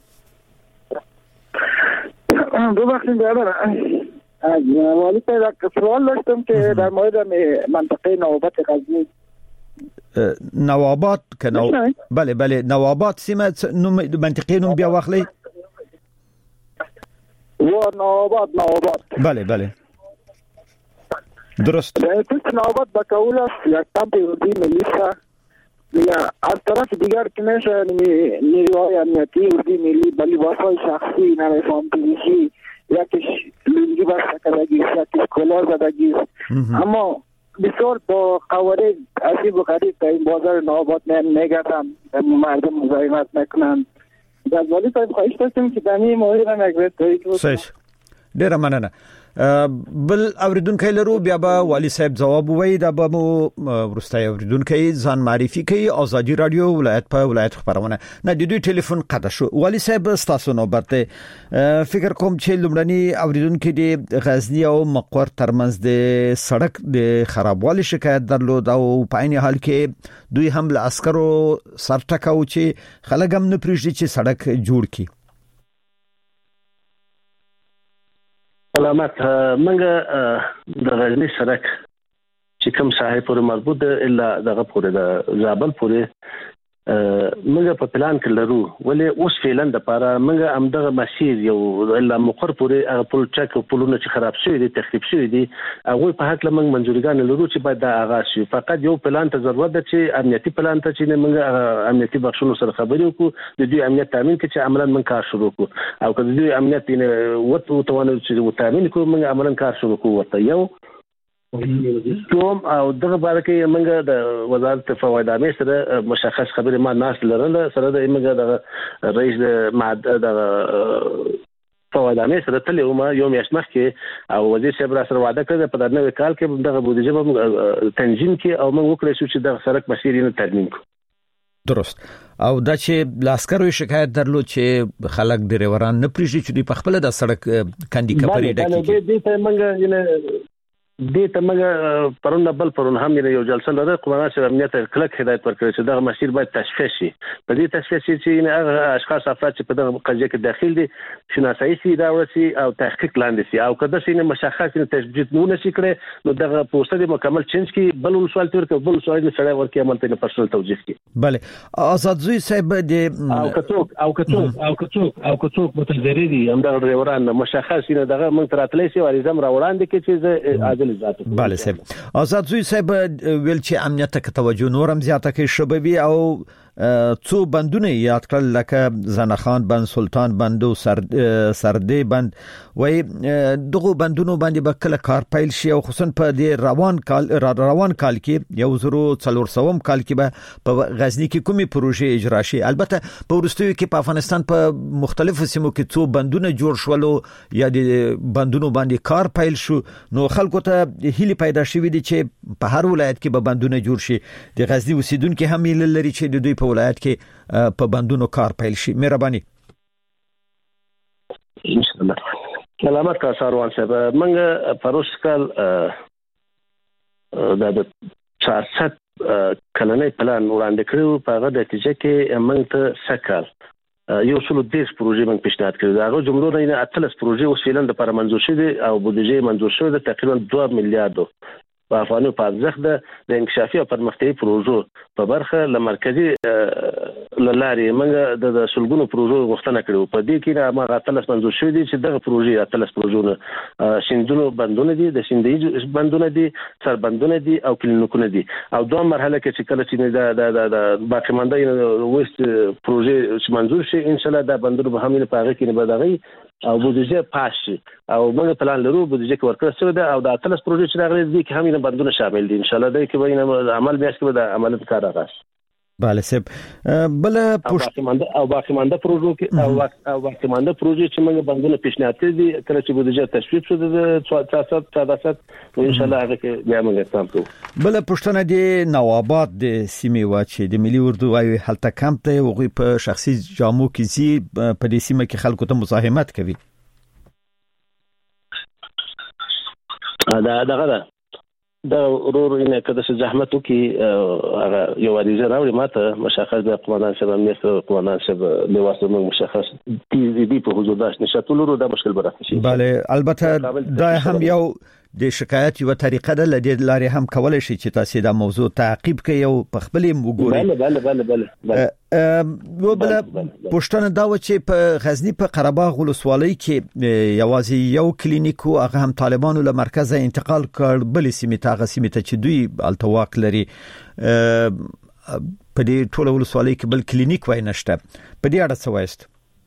ببخشید برادر والی صاحب سوال داشتم که در مورد منطقه نوابت غزنی. نوابات کنه بله نوابات سیمه منطقه نوم بیا واخلي نوابات بله درست. پس نوابات بکولا یک کمپ اردی ملیسا یا از طرف دیگر که میشه نیروهای امنیتی اردی ملی بلی واسای شخصی نمیفهم پیشی یکیش لنگی بسته کدگیست یکیش کلا زدگیست اما بسیار با قوارب عجیب و غریب تا این بازار نوابات میگردن مردم مزاحمت میکنن. در والی صاحب خواهش داشتیم که دمی مورد هم اگرد دارید ډیره مننه. بل اوریدونکو لرو بیا به والی صاحب جواب وایي. دا به مو ورستای اوریدونکو ځان معرفي کوي. آزادی رادیو ولایت په ولایت خبرونه نه د دوی ټلیفون قطع شو. والی صاحب تاسو نو برته فکر کوم چې لمړنی اوریدونکو د غزنی او مقر ترمنځ د سړک د خرابوالي شکایت درلود او په عین حال کې دوی هم له عسکرو سرټکاو چې خلک هم نه پریږدي چې سړک جوړ کړي. سلامت. منګه د غزنی سړک چې کوم ساحه پورې مربوط ده الا دغه پورې د زابل پورې منګه په پلان کې لرو ولې اوس فعلا د پاره منګه همدغه مسیر یو الا مقر پورې هغه پل چک پلونه چې خراب شوی دي تخریب شوی دي هغه په حق لمنګ منځوريګان لرو چې باید د آغاز شي. فقط یو پلان ته ضرورت ده چې امنیتي پلان ته چې منګه امنیتي بخښونو سره خبرې وکړو د دوی امنیت تامین کې چې عملاً من کار شروع وکړو او کله دوی امنیت وته توانه چې تامین کوو منګه عملاً کار شروع کوو. ورته یو کوم او دغه باره کې منګه د وزارت فوایدامې سره مشخص خبره ما ناس لرله سره د منګه د رئیس د فوایدامې سره تل یو میاشت مخکې او وزیر صاحب را سره وعده کړې په نوې کال کې دغه بودیجه به تنظیم کې او موږ وکړو چې دغه سړک مسیر یې ترمیم کړو. درست. او دا چې لاسکرو شکایت درلود چې خلک ډریوران نه پریږدي چې په خپل د سړک کاندي کپري ډکې دي ته منګه دې ته موږ پرون هم یو جلسه لرو قومانه چې امنیت کلک هدایت ورکړي چې دغه مسیر باید تشخیص شي. په دې تشخیص چې هغه اشخاص افراد چې په دغه قضیه کې داخل دي شناسایی شي دا ورسي او تحقیق لاندې شي او کله چې مشخص تثبیت نه شي کړي نو دغه پوسټ د مکمل چینج کی بل سوال تر کې بل سوال سره ورکې عمل ته پرسنل توجیه کی. بله. آزاد زوی صاحب د او کڅوک متضرر دي هم د ډرایوران مشخص نه دغه موږ تراتلې سي وریزم راوړاندې کې چې عادل بله صاحب. آزاد زوی صاحب ویل چې امنیت ته توجه نورم زیاته کوي شبابي او څو بندونه یاد کړل لکه زنخان بند سلطان بند او سرده بند وای دغه بندونو باندې به کله کار پیل شي او خصوصا په دې روان کال کې 1400 کال کې به په غزنی کې کومي پروژې اجرا شي. البته په ورستیو کې په افغانستان په مختلفو سیمو کې څو بندونه جوړ شول یا د بندونو باندې کار پیل شو نو خلکو ته هیله پیدا شوې دي چې په هر ولایت کې به بندونه جوړ شي. د غزنی اوسیدونکو هم هیله لري چې د دوی په ولایت کې په بندونو کار پیل شي. مهرباني. ان شاء الله. سلامت کا سروان صاحب منګه پروس کال د 400 کلنۍ پلان وړاندې کړو په هغه نتیجه کې موږ ته سکل یو څلور دیش پروژې موږ پیشنهاد کړو. هغه جمهور نه اتلس پروژې وسیلن د پر منځور شوی او بودیجه منځور شوی د تقریبا 2 میلیارډ په افغاني په ارزښت د انکشافي او پرمختیايي پروژو په برخه ل مرکزی لارې موږ د سلګونو پروژو غوښتنه کړو. په دې کې ما غاتلس منځور شوی دي چې دغه پروژې اتلس پروژونه سیندونو بندونه دي، د سیندي بندونه دي، سر بندونه دي او کلینیکونه دي. او دوه مرحله کې چې کله چې د باقی مانده وست پروژې چې منځور شي ان شاء الله دا بندونه به هم په هغه کې نه بدغي او بودیجه پاس شي او موږ پلان لرو بودیجه کې ورکړل شوی ده او د اتلس پروژې چې راغلي دي کې هم بندونه شامل دي. ان شاء الله د کې به عمل بیا کې به د عملیات کار راغلی. بله سب بل او باقی مانده پروژو کې او باقی مانده پروژې چې موږ بندونه پیشنهاد کړې دي کله چې بودیجه تصویب شوه د 400 ان شاء الله هغه کې بیا موږ اقدام کوو. بل پښتنه دي نوابات د سیمې واچې د ملي اردو وايي هلته کمپ ته وغوي په شخصي جامو کې زی په دې سیمه کې خلکو ته مزاحمت کوي. دا ورور اینه کده چې زحمت وکي هغه یو اړیزه راوړي ماته مشخص د قومندان صاحب امنیت قومندان صاحب له واسطه موږ مشخص دي په حضور داش نشه ټول دا مشکل برابر شي. بله البته دا هم یو د شکایت یو طریقه ده لدې لارې هم کولای شي چې تاسو دا موضوع تعقیب کړئ او په خپل وګورئ. بله بل پښتنه دا و چې په غزنی په قره باغ ولسوالۍ کې یوازې یو کلینیک او هغه هم طالبانو له مرکزه انتقال کړ بل سیمه ته غسیمه ته چې دوی التواق لري. په دې ټوله ولسوالۍ کې بل کلینیک وای نشته. په دې اړه څه وایست؟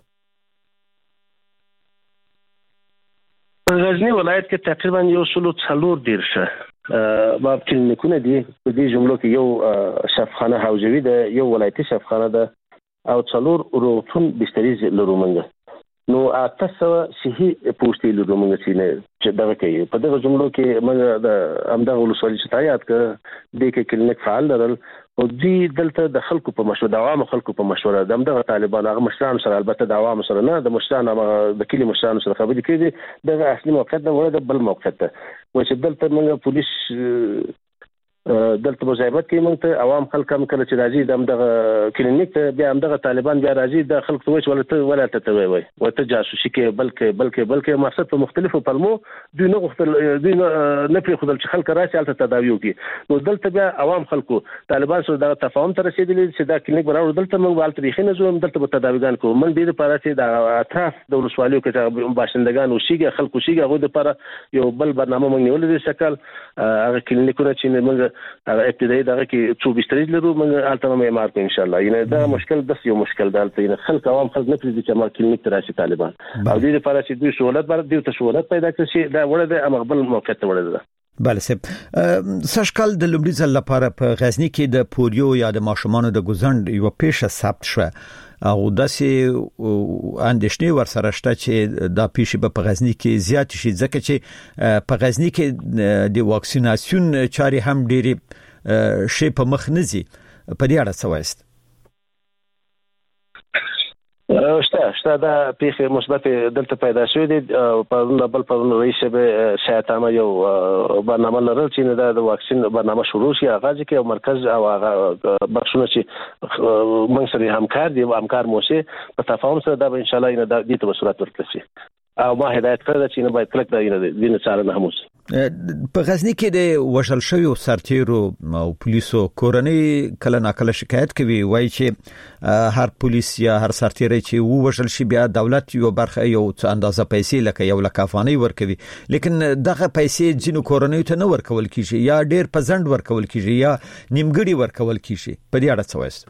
غزنی ولایت کې تقریبا یو سلو څلور دیرشه باب کلینیکونه دي. په دې جملو کې یو شفاخانه حوزوي ده، یو ولایتي شفاخانه ده او څلور روغتون بسترې لرو موږ. نو تاسو صحي پوښتې لرو موږ چې دغه کوي. په دغه جملو کې موږ د امدغه ولسوالۍ چې تایید کړ د کې کلینیک فعال لرل او دوی دلته د خلکو په مشوره د عوامو خلکو په مشوره د امدغه طالبان هغه مشران سره البته د عوامو سره نه د مشران د کلی مشران سره خبرې کړي دغه اصلي موقعیت نه وړه د بل موقعیت ته و چې دلته موږ پولیس دلته مزایبت کوي موږ ته عوام خلک هم کله چې راځي د امدغه کلینیک ته بیا امدغه طالبان بیا راځي د خلک ته وایي ولته وایي ورته جاسوسي کې بلکې مقصد په مختلفو پلمو دوی نه غوښتل دوی نه پرې خدل چې خلک راشي الته تداوی وکړي. نو دلته بیا عوام خلکو طالبان سره د تفاهم تر رسیدلی چې دا کلینیک براوړ دلته موږ والته ریخي نه زوم دلته به تداویګان کوو. موږ دې لپاره چې د اطراف د ولسوالیو کې باشندگان او شيګه خلکو شيګه غو لپاره یو بل برنامه موږ نیولې د شکل هغه کلینیکونه چې موږ ابتدائي دغه کې څو بسترې لرو موږ الته معمار کو ان شاء الله. یعنی دا مشکل بس یو مشکل دالته یعنی خلک عوام خلک نه پریږدي چې ما کلینیک تراشي طالبان او دې لپاره چې دوی سہولت بر دوی ته سہولت پیدا کړي دا وړه د امغبل موقعیت ته وړه ده. بله سب سشکل د لومړي ځل لپاره په غزنی کې د پولیو یا د ماشومانو د ګوزند یو پیښه ثبت شوه او داسې اندېښنې ورسره شته چې دا پیښه په غزنی کې زیات شي ځکه چې په غزنی کې د واکسیناسیون چاري هم ډېری شی په مخ نزي. په دې اړه څه وایست؟ شته دا پیښه مثبت دلته پیدا شوې دي. په بل په رئیس به شایعتامه یو برنامه لرل چې د واکسین برنامه شروع شي اغاز کې او مرکز او بخښونه چې موږ سره همکار دي همکار موسی په تفاهم سره دا ان شاء الله د دې ته صورت ورکړي او ما هدایت کړل چې نه باید کلک دا دینه څارنه هم وشي. په غزنی کې د وشل شوی سرتیرو او پولیسو کورنۍ کله ناکله شکایت کوي وایي چې هر پولیس یا هر سرتیر چې وشل شي بیا دولت یو برخه یو څه اندازه پیسې لکه یو لک افغانۍ ورکوي لیکن دغه پیسې ځینو کورنۍ ته نه ورکول کیږي یا ډیر په ځند ورکول کیږي یا نیمګړي ورکول کیږي. په دې اړه څه وایست؟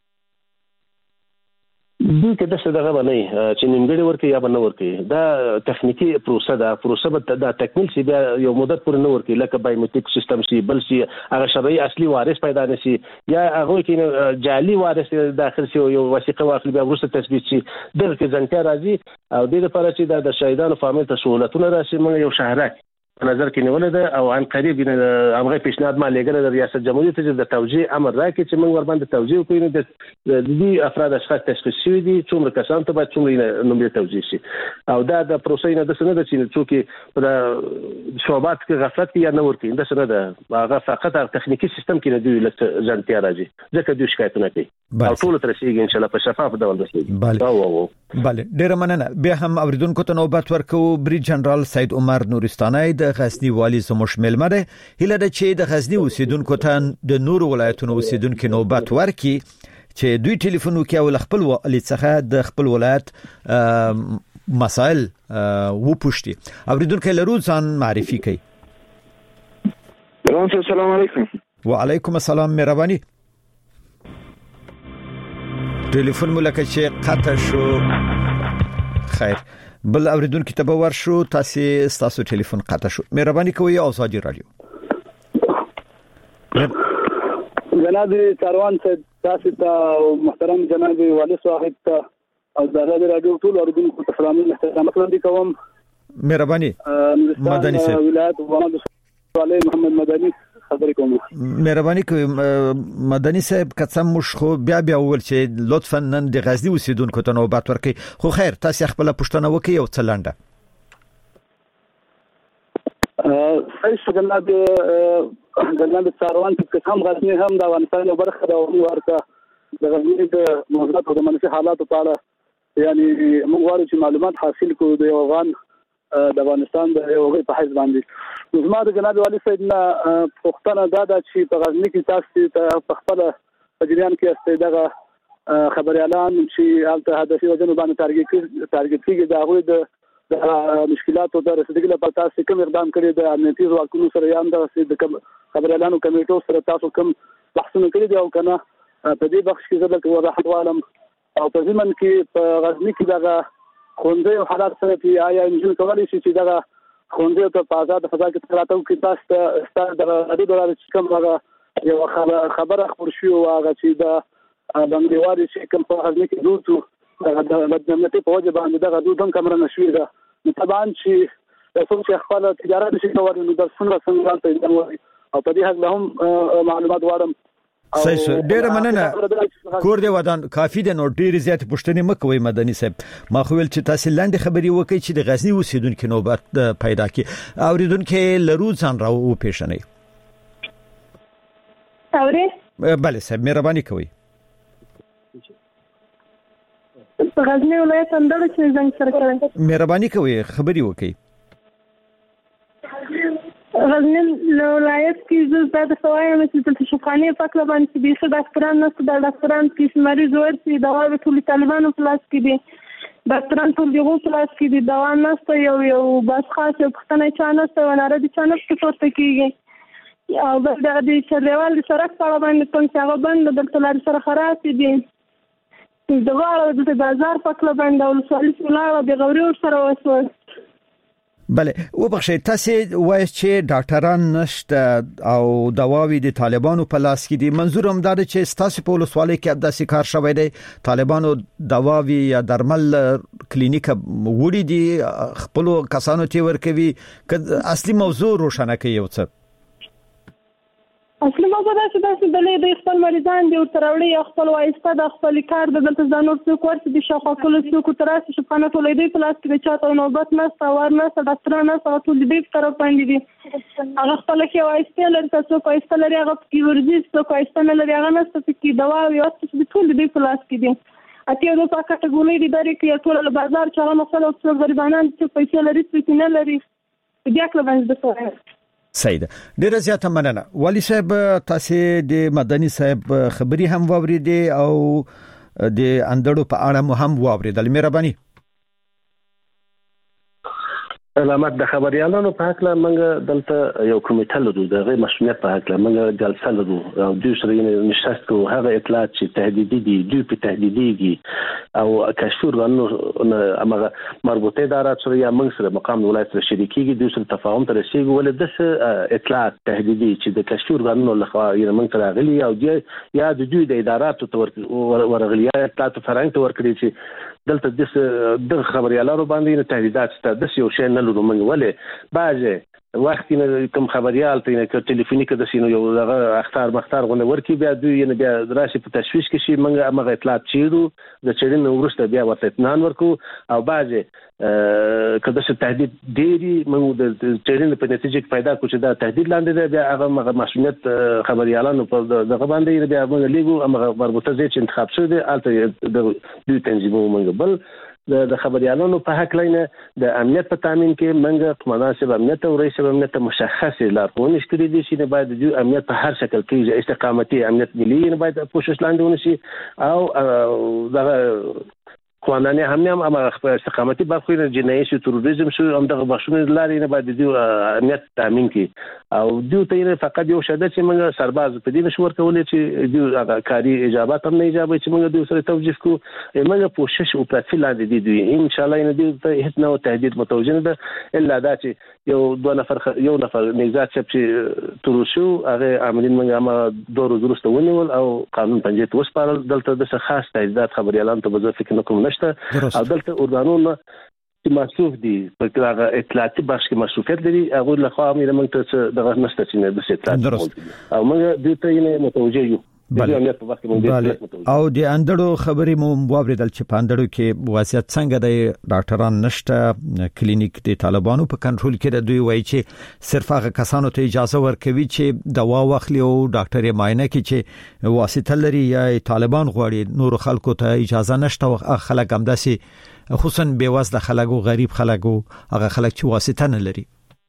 دوی کې د څه دغه باندې چې نیمګړي ورکي یا باندې ورکي دا تخنیکی پروسه به دا تکمیل شي بیا یو مدت پورې نه ورکي لکه بایومټریک سیستم شي بل شي هغه شرعي اصلي وارث پیدا نشي یا هغه کې جعلي وارث داخل شي یو وثیقه واخلي بیا ورسته تثبیت شي دغه کې ځنکا راځي او د لپاره چې د شهیدانو فامیل ته سہولتونه راشي موږ یو شهرک نظر کې نیول ده او ان قریب هغه پیشنهاد ما لګره د ریاست جمهوریت د توجیه امر راکړي چې موږ ور باندې توجیه وکړو د دې افراد اشخاص تشخیص شوي دي څومره کسان ته باید څومره نومې توجیه شي او دا د پروسې نه د سند چې څوک په شعبات کې غفلت یا نه ورته د سند هغه فقط تخنیکی سیستم کې نه دی لکه ځانتیا راځي ځکه دوی شکایتونه کوي او ټول تر شي ان شاء الله په شفاف ډول رسېږي. بله ډیره مننه. بیا هم اوریدونکو ته نوبت ورکو. بریج جنرال سید عمر نورستاني د غزنی والی زموږ ملمه ده. هله ده چې د غزنی اوسیدونکو ته د نور ولایتونو اوسیدونکو نوبت ورکي چې دوی ټلیفون وکړي او خپل والی څخه د خپل ولایت مسائل وپوښتي. اوریدونکو لرو ځان معرفي کوي. السلام علیکم. وعلیکم السلام. مهرباني. ټلیفون ملکه چې قطع شو. خیر بل اوریدونکو ته به ورشو. تاسو ټلیفون قطع شو. مهرباني کوئ آزادی رادیو. جناب کاروان صاحب تاسو ته محترم جناب والي صاحب ته او د آزادی رادیو ټول اوریدونکو ته سلام کوم. مهرباني مدني صاحب. ولایت والي محمد مدني خبرې کوم. مهرباني کوي مدني صاحب قسم مش خو بیا ول چې لطفا نن د غزنی اوسیدونکو ته نوبت ورکړي. خو خیر تاسو خپل پښتنه وکي او څلنده. جناب څاروان چې هم غزنی هم د افغانستان یو برخه ده او ورته د غزنی د موضوعات او د منفي حالاتو په اړه یعنی موږ غواړو چې معلومات حاصل کړو د افغان د افغانستان د یو غي په حیث باندې. زما د جناب والي صاحب نه پښتنه دا چې په غزنی کې تاسو په خپل جریان کې استدغه خبري اعلان چې البته هدفي وجنه باندې ټارګټ کیږي دا غوي د مشکلاتو د رسیدګۍ لپاره تاسو کوم اقدام کړی د امنیتي ځواکونو سره یا د خبري اعلان کمیټو سره تاسو کوم بحثونه کړی دي او کنه په دې بخش کې زړه وضاحت غواړم او په ځمن کې په غزنی کې دغه خوندې او حالات سره چې آیا انجن کولی شي چې دغه خوندې ته په آزاد فضا کې تراتو کې تاسو ستاسو د غړي د کوم هغه یو خبره خبر شو هغه چې د بندیوالي چې کوم په غزنی کې دوه د مدنیت په وجه باندې دغه دوه کمره نشوي ده. طبعا چې څنګه خپل تجارت شي کولای نو د څنګه ته او په دې حق هم معلومات غواړم. صحیح ډیر مننه. کور دی ودان کافی د نو ډیر زیات پښتنې مکوي مدني صاحب. ما خو ول چې تاسو لاندې خبري وکړي چې د غزنی اوسیدونکو نوبت پیدا کی اوریدونکو لرو ځان راو پیښنې. اورې بله صاحب مهرباني کوي. غزنی ولایت اندړ چې زنګ سره کوي. مهرباني کوي خبري وکړي. غزنی ولایت کې د سوایم چې د شفقانه فکر باندې چې د ډاکټرانو نشته د ډاکټرانو کې مریض ورسي دوا ټول طالبانو پلاس کې دي ډاکټرانو ټول یو پلاس کې دي دوا نشته یو بس خاصه پښتنه چانسته وناره دي چانسته پورته کیږي او د دې چلیوال سرک په اړه باندې څنګه هغه باندې د تلار سره خراب دي د غاړه د بازار فکر باندې او سوالي سولاره د غوري سره وسو. بله وبخښئ تاسو وایي چې ډاکټران نشته او دواوی د طالبانو په لاس کې دي. منظور هم دا دی چې تاسو په ولسوالۍ کې داسې کار شوی دی طالبانو دواوی یا درمل کلینیک وړي دي خپل کسانو ته ورکوي. اصلي موضوع روښانه کوي یو څه. اصلي موضوع دا چې د خپل مریضان دی او تراوړي خپل وایسته د خپل کار د دلته ځانور څوک ورته د شاخه کول څوک تراسي شپانه ټولې دی پلاس کې چاته نوبت نه ستوار نه ډاکټرانو سره ټول دې طرف باندې دي هغه خپل کې وایسته لري څوک وایسته لري هغه کې ورزي څوک وایسته نه لري هغه نست کې دوا یو څه ټول دې پلاس کې دي اته د پاکټ ګولې دي درې کې ټول بازار چا مسله او غریبانان چې پیسې لري څه نه لري بیا کله باندې د سید ډیر زیاته مننه. والی صاحب تاسو د مدني صاحب خبري هم واوریدي او د اندړو په اړه مو هم واوریدل. مهرباني. علامات د خبريالانو په حق لا منګه دلته یو کمیټه لرو د غیر مسؤلیت په حق لا منګه جلسه لرو او د سره نشست کو هغه اطلاعات چې تهدیدي دي دوی په تهدیديږي او کشفور غنو امغه مربوطه ادارات سره یا موږ سره مقام ولایت سره شریکيږي دوی سره تفاهم تر شي ول د اطلاعات تهدیدي چې د کشفور غنو لخوا یې موږ سره غلي او یا د دوی د ادارات ورغلي اطلاعات فرنګ ته ورکړي چې دلته د خبريالانو باندې تهدیدات ست د یو شی نه لرو موږ ولې باځه وخت نه کوم خبريال ته نه ټلیفوني کې د سینو یو دغه اختار غونډه ورکی بیا دوی نه بیا راشي په تشویش کې شي موږ هغه اطلاعات چیرو د چړین ورسته بیا ورته اطمینان ورکو او بعضه کله چې تهدید ډیری موږ د چړین په نتیجه کې پیدا کو چې دا تهدید لاندې دی بیا هغه مسؤلیت خبريالانو په دغه باندې بیا موږ لیګو هغه مربوطه ځای چې انتخاب شوی دی البته د دوی تنظیمو موږ بل د خبريالانو په حق لینه د امنیت په تامین کې منګه مناسب امنیت او رئیس امنیت مشخص لارښوونې شته دي چې باید د امنیت په هر شکل کې استقامتي امنیت ملي نه باید کوشش لاندې ونشي او دغه قانوني هم استقامتي برخې جنایي شو تروریزم شو هم دغه بخښنې لارې نه باید د امنیت تامین کې او دوی ته فقط یو شاده چې موږ سرباز په دې نشور کولای چې دوی کاری اجابات هم نه اجابه چې موږ دوی سره توجیه کو موږ کوشش وکړو لاندې دوی ان شاء الله نه دوی ته هیڅ نوع تهدید متوجه نه ده الا دا چې یو نفر نگزات چې تروشو هغه عاملین موږ هم دوه ورځې وروسته ونیول او قانون پنځه ته وسپارل دلته د خاص تهدیدات خبريالانو ته به فکر نکوم او دلته اردانونه چې مسؤف دي په هغه اطلاعاتي بخش کې مسؤلیت لري هغه له خوا موږ ته دغه نشته چې نه د ستات او موږ د ته متوجه یو او د اندړو خبرې مو واوریدل چې په اندړو کې وضعیت څنګه دی ډاکټران نشته کلینیک د طالبانو په کنټرول کې د دوی وایي چې صرف هغه کسانو ته اجازه ورکوي چې دوا واخلي او ډاکټر یې معاینه کوي چې واسطه لري یا طالبان غواړي نور خلکو ته اجازه نشته او خلک هم داسې خصوصا بیوزله خلک او غریب خلک او هغه خلک چې واسطه نه لري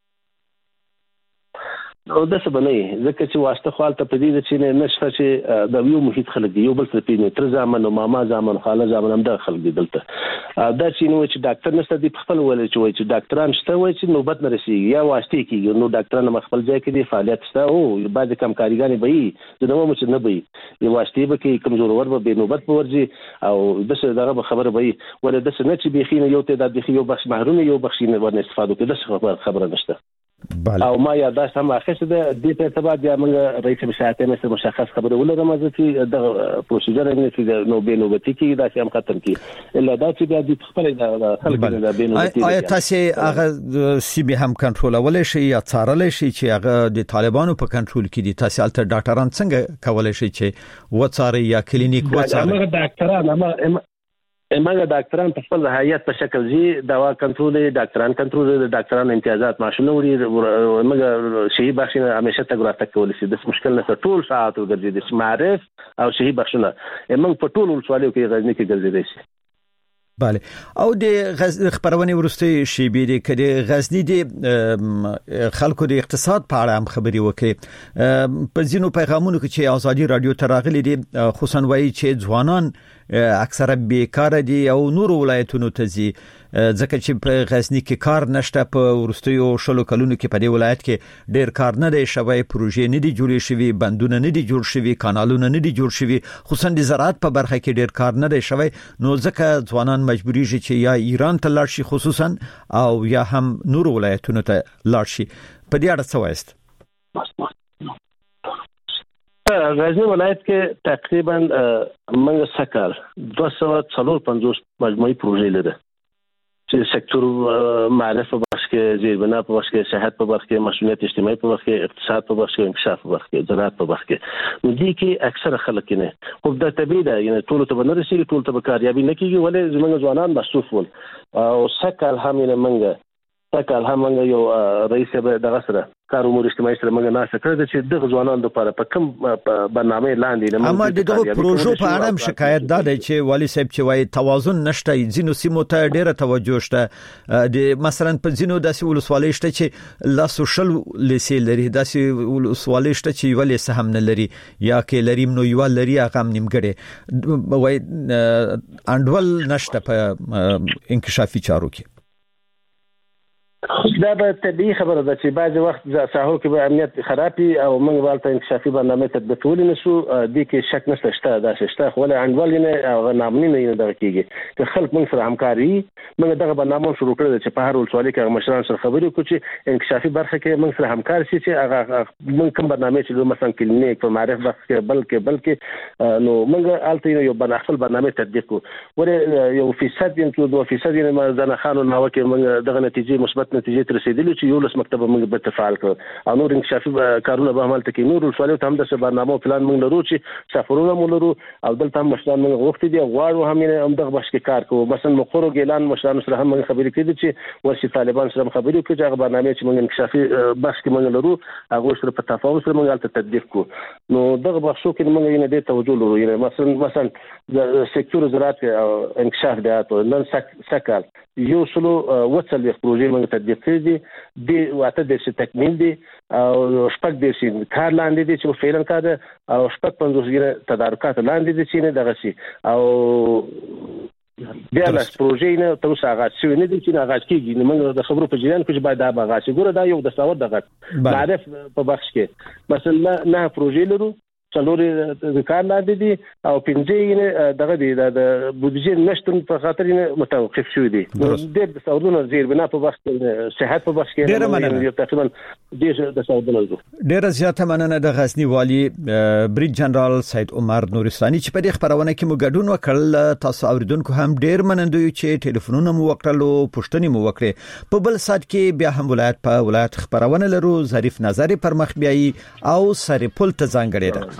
او د څه بنې ځکه چې واسطه خپل ته پدې چې نشته چې د یو محیط خلک دی یو بل څه پیژني تر ځامن او ماما ځامن خاله ځامن هم د خلک دی دلته دا چې نو چې ډاکټر نشته دی خپل ولې چې ډاکټران شته وای چې نوبت نه رسیږي یا واسطه کیږي نو ډاکټران خپل ځای کې دی فعالیت شته او بعض کم کاریګان به یې د نوو چې نه به یو واسطه به کې کمزور ور به نوبت ورځي او د څه دغه خبره به ولې د څه نه چې بيخینه یو ته د بيخي یو بخش محروم یو بخش نه ورنه استفاده کوي د خبره نشته او ما یاداشت هم اخیسته ده دې په اعتبار بیا موږ رئیس مشاهده مثل مشخص خبره ولرم چې د پروسیجر نه چې نو به نوبتي کې دا هم ختم کی الا دا چې بیا د خپل د خلک د بینوبتي آیا تاسو هغه سی بي هم کنټرول ولې شي یا څارل شي چې هغه د طالبانو په کنټرول کې دي تاسو الټر ډاکټران څنګه کولای شي چې وڅاري یا کلینیک وڅاري هغه ډاکټران امغه ډاکټران په خپل هيئت په شکل زی دوا کنټرول ډاکټران امتیازات ماشونه وړي امغه شهي بخښنه همیشه تګراته کول شي د مشکل نه ټول ساعت ورګرځي د معرف او شهي بخښنه امغه په ټول ولسوالۍ کې غزنی کې ګرځي شي بله او د خبرونه ورسته شی بي د کډي غزنی د خلکو د اقتصاد په اړه هم خبري وکړي په ځینو پیغامونو کې چې ازادي رادیو تراغلي دي خصوصا وایي چې ځوانان اکثره بیکار دي او نور ولایتونو ته ځي ځکه چې په غزنی کې کار نشته په ورستیو شلو کلونو کې په دې ولایت کې ډېر کار نه دی شوی پروژې نه دي جوړې شوی بندونه نه دي جوړ شوی کانالونه نه دي جوړ شوی خصوصا د زراعت په برخه کې ډېر کار نه دی شوی نو ځکه ځوانان مجبوري شي چې یا ایران ته لاړ شي خصوصا او یا هم نور ولایتونو ته لاړ شي په دې اړه څه وایست غزنی ولایت کې تقریبا موږ سکر 250 مجموعي پروژې لري چې سکتور معرف په بخش کې زیربنا په بخش کې صحت په بخش کې مسؤلیت اجتماعي په بخش کې اقتصاد په بخش کې انکشاف په بخش کې زراعت په بخش کې نو دي کې اکثر خلک نه خو د طبيعي ده یعنی ټول ته نه رسیږي ټول ته کاریابي نه کیږي ولې زموږ ځوانان مصروف ول او سکر هم نه منګه سکر هم منګه یو رئیس به دغه سره کار امور اجتماعي سره موږ نه سکړه چې د ځوانانو لپاره په کوم برنامه لاندې نه اما دغه پروژو په اړه شکایت ده چې والی صاحب چې وايي توازن نشته ځینو سیمو ته ډیره توجه شته د مثلا په ځینو داسې ولسوالۍ شته چې لا سوشل لیسې لري داسې ولسوالۍ شته چې ولې سهم نه لري یا کې لري نو یو لري هغه نیمګړی وای انډول نشته په انکشافي چارو کې دا به طبيعي خبره ده چې بعض وخت ساحو کې به امنیت خرابي او موږ ولته انکشافي برنامه تطبیقول نشو د کې شک نشته شته دا شته خو له انډول نه او نامني نه دغه کېږي چې خلک موږ سره همکاري موږ دغه برنامه شروع کړل چې په هر ولسوالۍ کې مشران سره خبرې وکړو چې انکشافي برخه کې موږ سره همکار شي چې هغه موږ کوم برنامه چې مثلا کلینیک په معرف برخه کې بلکې نو موږ الته یو خپل برنامه تطبیق کوو ور یو فیصد یې 2% یې ما ځنه خانو نو کې موږ دغه نتیجې مثبت نتیجې ته رسیدلی چې یو لس مکتب موږ به تفعال کړ او نور انکشافي کارونه به عمل تکي نور ولسوالۍ ته هم د برنامه پلان موږ لرو چې سفرونه موږ لرو او دلته هم مشران موږ غوښتي دي غواړو هم دغه بحث کې کار کوو مثلا مقر ګیلان مشران سره هم موږ خبرې کړې چې ورسي طالبان سره خبرې وکړي چې هغه برنامه چې موږ انکشافي بحث کې موږ لرو هغه سره په تفاهم سره موږ البته تطبیق کوو نو دغه بحثو کې موږ یې د توجه لرو یعنی مثلا د سکتور زراعت او انکشاف د نن سکل یو سلو وصل پروژې موږ تطبیق کړې دي واته د تکمیل دي او شپږ د شي کار لاندې دي چې فعلا کار او شپږ 50 تدارکات لاندې دي چې نه دغه شي او بیا لاس پروژې نه تر اوسه آغاز شوی نه دي چې آغاز کیږي نو موږ د خبرو په جریان کې باید دا آغاز شي ګوره دا یو د ساوت دغه معرف په بخش کې مثلا نه پروژې لرو څلوري د کار لاندې دي او پنځه دغه دي د بودیجې نشټون په خاطر نه متوقف شوی دي د سعودونو زیر بنا په وخت صحت په وخت کې یو تقریبا د سعودونو ډیر زیاته مننه د غزنی والی بریګ جنرال سید عمر نورستاني چې په دې خبرونه کې مو ګډون وکړل تاسو اوریدونکو هم ډیر منندوی چې ټلیفونونه مو وکړلو پښتني مو وکړي په بل سات کې بیا هم ولایت خبرونه لرو ظریف نظری پر مخ بیاي او سری پل ته ځانګړي ده